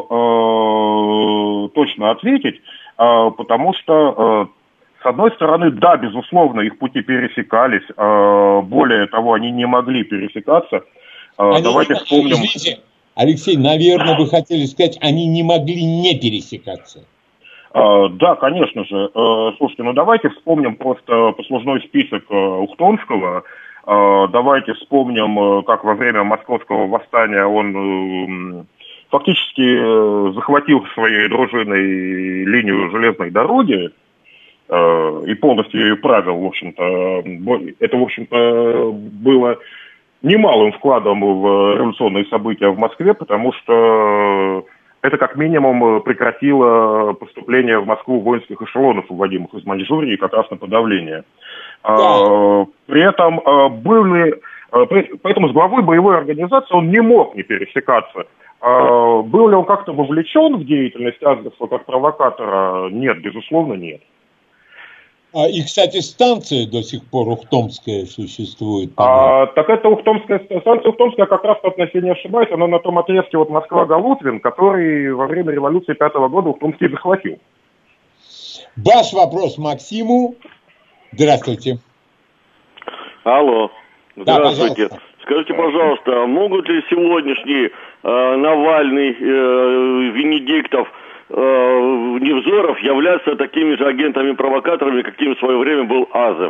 него точно ответить, потому что, с одной стороны, да, безусловно, их пути пересекались. Более того, они не могли пересекаться. Давайте вспомним... Извините, Алексей, наверное, вы хотели сказать, они не могли не пересекаться. Да, конечно же. Слушайте, ну давайте вспомним просто послужной список Ухтомского. Давайте вспомним, как во время Московского восстания он фактически захватил своей дружиной линию железной дороги и полностью ее правил, в общем-то. Это, в общем-то, было немалым вкладом в революционные события в Москве, потому что это как минимум прекратило поступление в Москву воинских эшелонов, вводимых из Маньчжурии, как раз на подавление. При этом поэтому с главой боевой организации он не мог не пересекаться. Был ли он как-то вовлечен в деятельность Азовского как провокатора? Нет, безусловно, нет. И, кстати, станция до сих пор Ухтомская существует. Так это станция Ухтомская, как раз, если не ошибаюсь, она на том отрезке вот Москва-Голутвин, который во время революции 5-го года Ухтомский захватил. Ваш вопрос Максиму. Здравствуйте. Алло. Здравствуйте. Да, скажите, пожалуйста, могут ли сегодняшний Навальный, Венедиктов, Невзоров являться такими же агентами-провокаторами, каким в свое время был Азов?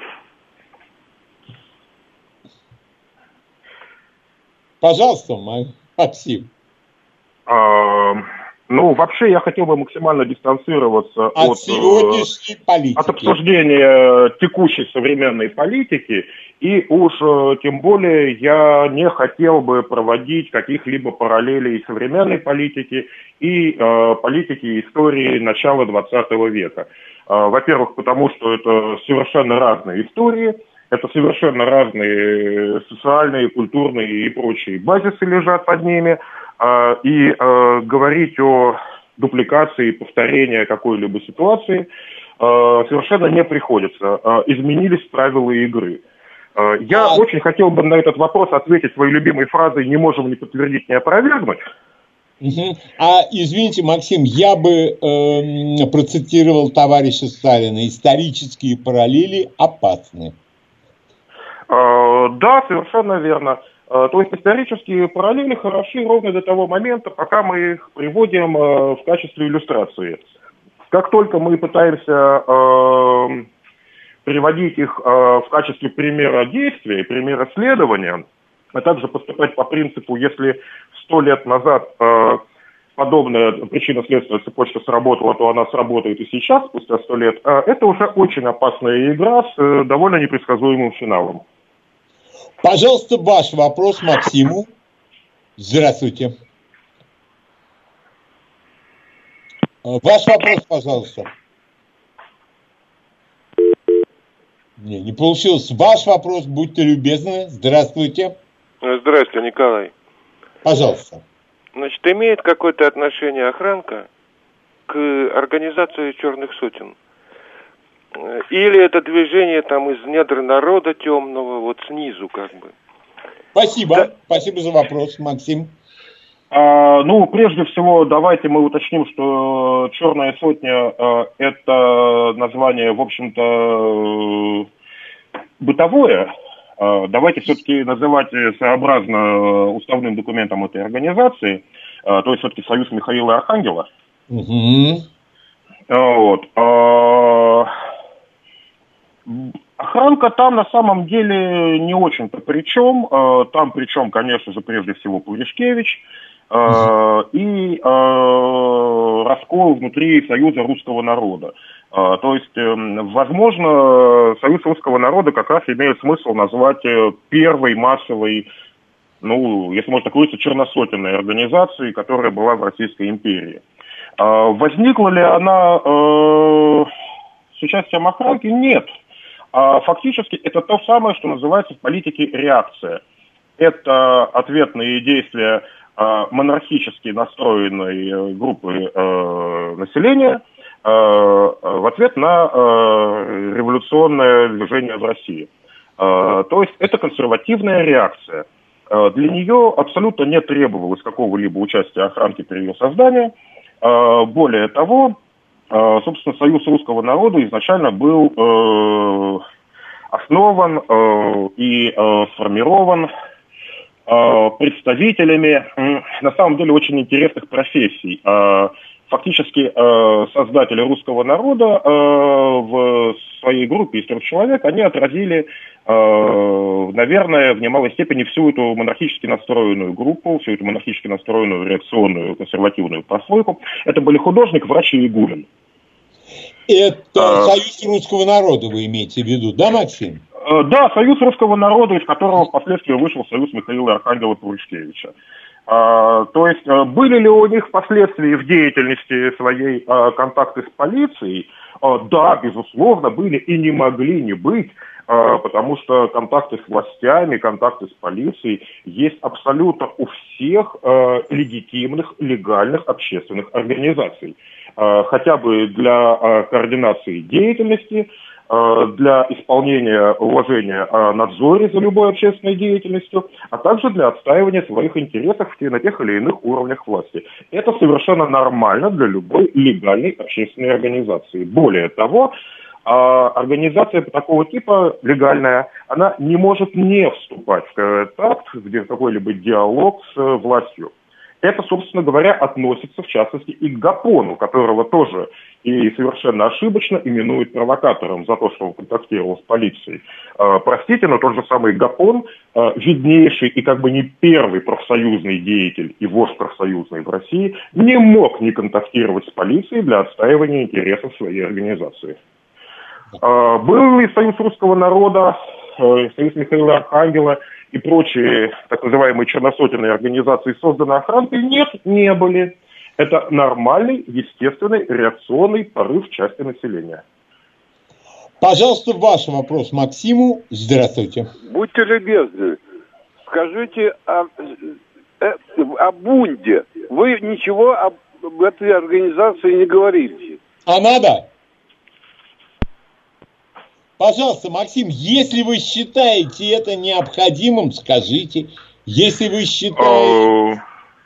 Пожалуйста, Максим. Ну, вообще, я хотел бы максимально дистанцироваться от сегодняшней политики, от обсуждения текущей современной политики, и уж тем более я не хотел бы проводить каких-либо параллелей современной политики и политики истории начала 20 века. Во-первых, потому что это совершенно разные истории, это совершенно разные социальные, культурные и прочие базисы лежат под ними. И говорить о дупликации, повторении какой-либо ситуации совершенно не приходится. Изменились правила игры. Я очень хотел бы на этот вопрос ответить своей любимой фразой «не можем ни подтвердить, ни опровергнуть». Извините, Максим, я бы процитировал товарища Сталина: исторические параллели опасны. Да, совершенно верно. То есть исторические параллели хороши ровно до того момента, пока мы их приводим в качестве иллюстрации. Как только мы пытаемся приводить их в качестве примера действия, примера следования, а также поступать по принципу, если 100 лет назад подобная причинно-следственная цепочка сработала, то она сработает и сейчас, спустя 100 лет, это уже очень опасная игра с довольно непредсказуемым финалом. Пожалуйста, ваш вопрос Максиму. Здравствуйте. Ваш вопрос, пожалуйста. Не получилось. Ваш вопрос, будьте любезны. Здравствуйте. Здравствуйте, Николай. Пожалуйста. Значит, имеет какое-то отношение охранка к организации черных сотен? Или это движение там из недр народа темного, вот снизу как бы? Спасибо. Да. Спасибо за вопрос, Максим. Ну, прежде всего, давайте мы уточним, что «Черная сотня» — это название, в общем-то, бытовое. Давайте все-таки называть сообразно уставным документам этой организации, то есть все-таки Союз Михаила Архангела. Угу. Вот. Охранка там на самом деле не очень-то причем. Там причем, конечно же, прежде всего Пуришкевич и раскол внутри Союза русского народа. То есть, возможно, Союз русского народа как раз имеет смысл назвать первой массовой, ну, если можно так выразиться, черносотенной организацией, которая была в Российской империи. Возникла ли она с участием охранки? Нет. Фактически это то самое, что называется в политике реакция. Это ответные действия монархически настроенной группы населения в ответ на революционное движение в России. То есть это консервативная реакция. Для нее абсолютно не требовалось какого-либо участия охранки при ее создании. Более того, собственно, Союз русского народа изначально был основан и сформирован представителями, на самом деле, очень интересных профессий. фактически создатели русского народа в своей группе из 3 человек, они отразили, наверное, в немалой степени всю эту монархически настроенную группу, всю эту монархически настроенную реакционную консервативную прослойку. Это были художник, врач и Игулин. Это Союз русского народа вы имеете в виду, да, Максим? Да, Союз русского народа, из которого впоследствии вышел Союз Михаила Архангела Павлюшкевича. То есть, были ли у них впоследствии в деятельности своей контакты с полицией? Да, безусловно, были и не могли не быть, потому что контакты с властями, контакты с полицией есть абсолютно у всех легитимных, легальных общественных организаций. Хотя бы для координации деятельности, для исполнения уложения о надзоре за любой общественной деятельностью, а также для отстаивания своих интересов на тех или иных уровнях власти. Это совершенно нормально для любой легальной общественной организации. Более того, организация такого типа, легальная, она не может не вступать в контакт, в какой-либо диалог с властью. Это, собственно говоря, относится, в частности, и к Гапону, которого тоже и совершенно ошибочно именуют провокатором за то, что он контактировал с полицией. Простите, но тот же самый Гапон, виднейший и как бы не первый профсоюзный деятель и вождь профсоюзный в России, не мог не контактировать с полицией для отстаивания интересов своей организации. Был и Союз русского народа, Союз Михаила Архангела и прочие так называемые черносотенные организации созданы охранкой? Нет, не были. Это нормальный, естественный, реакционный порыв части населения. Пожалуйста, ваш вопрос Максиму. Здравствуйте. Будьте любезны, скажите о бунде. Вы ничего об этой организации не говорите. А надо? Пожалуйста, Максим, если вы считаете это необходимым, скажите. Если вы считаете...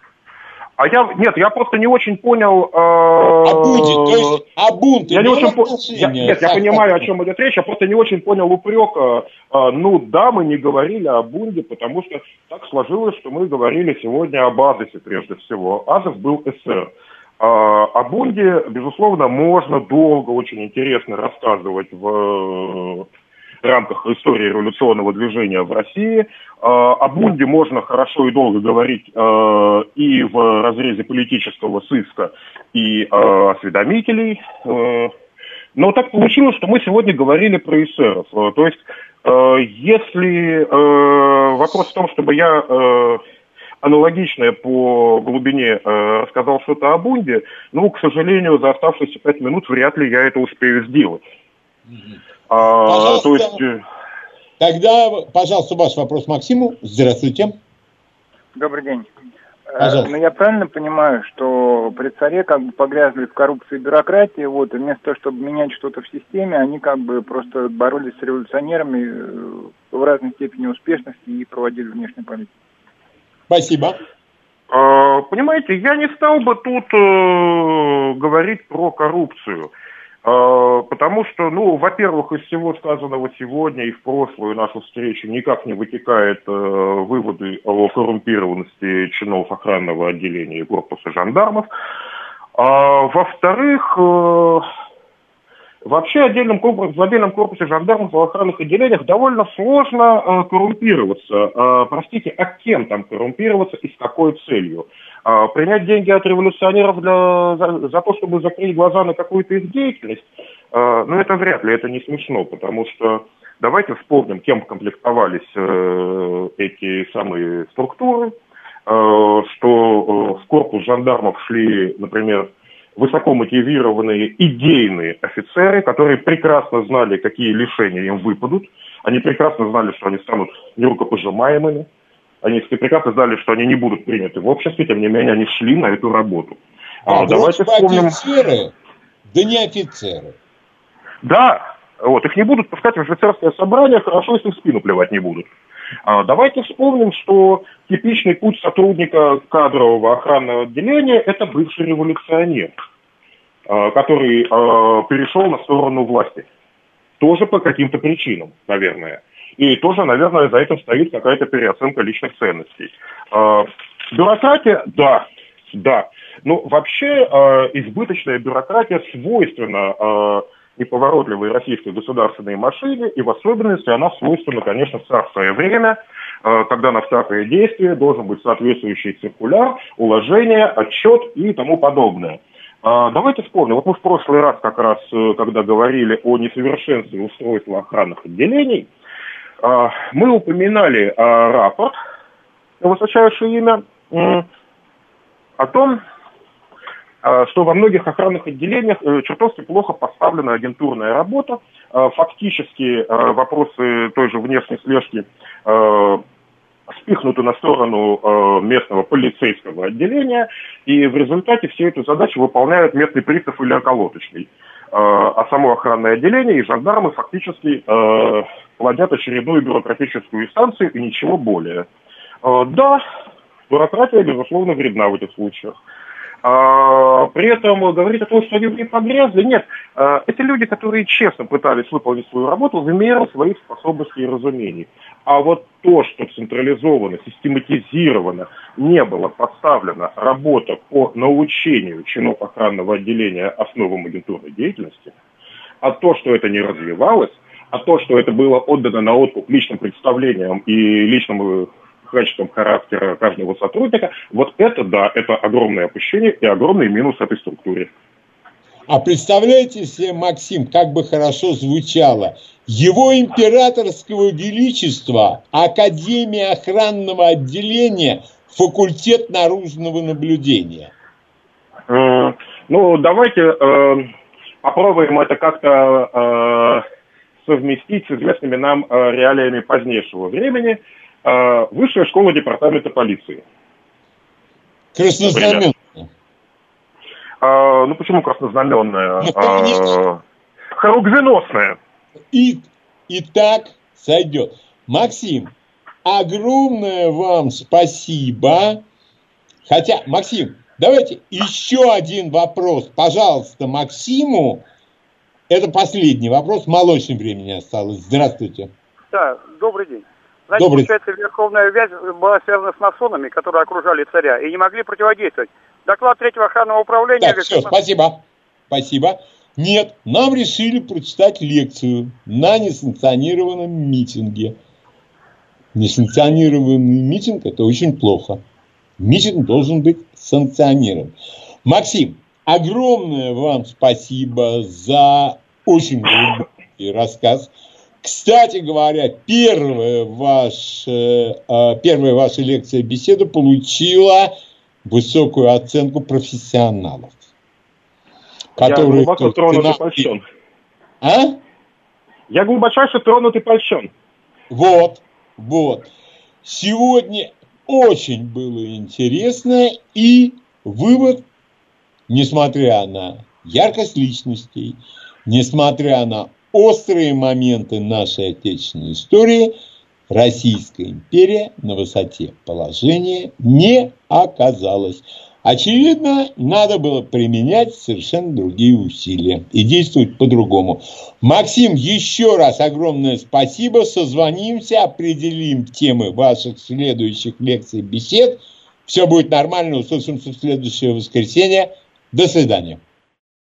Я просто не очень понял... О бунте, то есть о бунте. Я не очень Нет, я понимаю, о чем идет речь, я просто не очень понял упрек. Да, мы не говорили о бунте, потому что так сложилось, что мы говорили сегодня об Азове прежде всего. Азов был эсер. О бунде, безусловно, можно долго, очень интересно рассказывать в рамках истории революционного движения в России. О бунде можно хорошо и долго говорить и в разрезе политического сыска, и осведомителей. Но так получилось, что мы сегодня говорили про эсеров. То есть, если вопрос в том, чтобы я... аналогичное по глубине рассказал что-то о бунде, к сожалению, за оставшиеся 5 минут вряд ли я это успею сделать. То есть... Тогда, пожалуйста, ваш вопрос Максиму. Здравствуйте. Добрый день. Ну, я правильно понимаю, что при царе как бы погрязли в коррупции и бюрократии, и вместо того, чтобы менять что-то в системе, они как бы просто боролись с революционерами в разной степени успешности и проводили внешнюю политику. Спасибо. Понимаете, я не стал бы тут говорить про коррупцию, потому что, во-первых, из всего сказанного сегодня и в прошлую нашу встречу никак не вытекают выводы о коррумпированности чинов охранного отделения и корпуса жандармов. Во-вторых, вообще в отдельном корпусе жандармов в охранных отделениях довольно сложно коррумпироваться. Простите, а кем там коррумпироваться и с какой целью? Принять деньги от революционеров за то, чтобы закрыть глаза на какую-то их деятельность? Это вряд ли, это не смешно, потому что давайте вспомним, кем комплектовались эти самые структуры, что в корпус жандармов шли, например, высоко мотивированные идейные офицеры, которые прекрасно знали, какие лишения им выпадут. Они прекрасно знали, что они станут нерукопожимаемыми. Они прекрасно знали, что они не будут приняты в обществе, тем не менее они шли на эту работу. Давайте вспомним... офицеры, да не офицеры. Да, их не будут пускать в офицерское собрание, хорошо, если в спину плевать не будут. Давайте вспомним, что типичный путь сотрудника кадрового охранного отделения – это бывший революционер, который перешел на сторону власти. Тоже по каким-то причинам, наверное. И тоже, наверное, за этим стоит какая-то переоценка личных ценностей. Бюрократия – да. Ну, вообще, избыточная бюрократия свойственна неповоротливой российской государственной машине, и в особенности она свойственна, конечно, в царское время, когда на всякое действие должен быть соответствующий циркуляр, уложение, отчет и тому подобное. Давайте вспомним. Вот мы в прошлый раз как раз, когда говорили о несовершенстве устройства охранных отделений, мы упоминали рапорт на высочайшее имя о том, что во многих охранных отделениях чертовски плохо поставлена агентурная работа. Фактически вопросы той же внешней слежки спихнуты на сторону местного полицейского отделения, и в результате всю эту задачу выполняют местный пристав или околоточный. А само охранное отделение и жандармы фактически плодят очередную бюрократическую инстанцию и ничего более. Да, бюрократия, безусловно, вредна в этих случаях. При этом говорить о том, что они в ней погрязли, нет. Это люди, которые честно пытались выполнить свою работу в меру своих способностей и разумений. А вот то, что централизованно, систематизировано не было поставлена работа по научению чинов охранного отделения основам агентурной деятельности, а то, что это не развивалось, а то, что это было отдано на откуп личным представлениям и личному качеством характера каждого сотрудника, вот это, да, это огромное опущение и огромный минус этой структуре. А представляете себе, Максим, как бы хорошо звучало: Его Императорского Величества, Академия охранного отделения, факультет наружного наблюдения. Ну, давайте попробуем это как-то совместить с известными нам реалиями позднейшего времени. Высшая школа департамента полиции. Краснознаменная. Ну, почему краснознаменная? Хоругвеносная. И так сойдет. Максим, огромное вам спасибо. Хотя, Максим, давайте еще один вопрос, пожалуйста, Максиму. Это последний вопрос, мало очень времени осталось. Здравствуйте. Да, добрый день. Значит, получается, верховная вязь была связана с масонами, которые окружали царя, и не могли противодействовать. Доклад третьего охранного управления... Так, все, спасибо. Спасибо. Нет, нам решили прочитать лекцию на несанкционированном митинге. Несанкционированный митинг – это очень плохо. Митинг должен быть санкционирован. Максим, огромное вам спасибо за очень глубокий рассказ. Кстати говоря, первая ваша лекция-беседа получила высокую оценку профессионалов. Я глубоко тронут и польщен. А? Я глубочайше тронут и польщен. Вот. Сегодня очень было интересно, и вывод, несмотря на яркость личностей, несмотря на острые моменты нашей отечественной истории, Российская империя на высоте положения не оказалась. Очевидно, надо было применять совершенно другие усилия и действовать по-другому. Максим, еще раз огромное спасибо. Созвонимся, определим темы ваших следующих лекций, бесед. Все будет нормально, услышимся в следующее воскресенье. До свидания.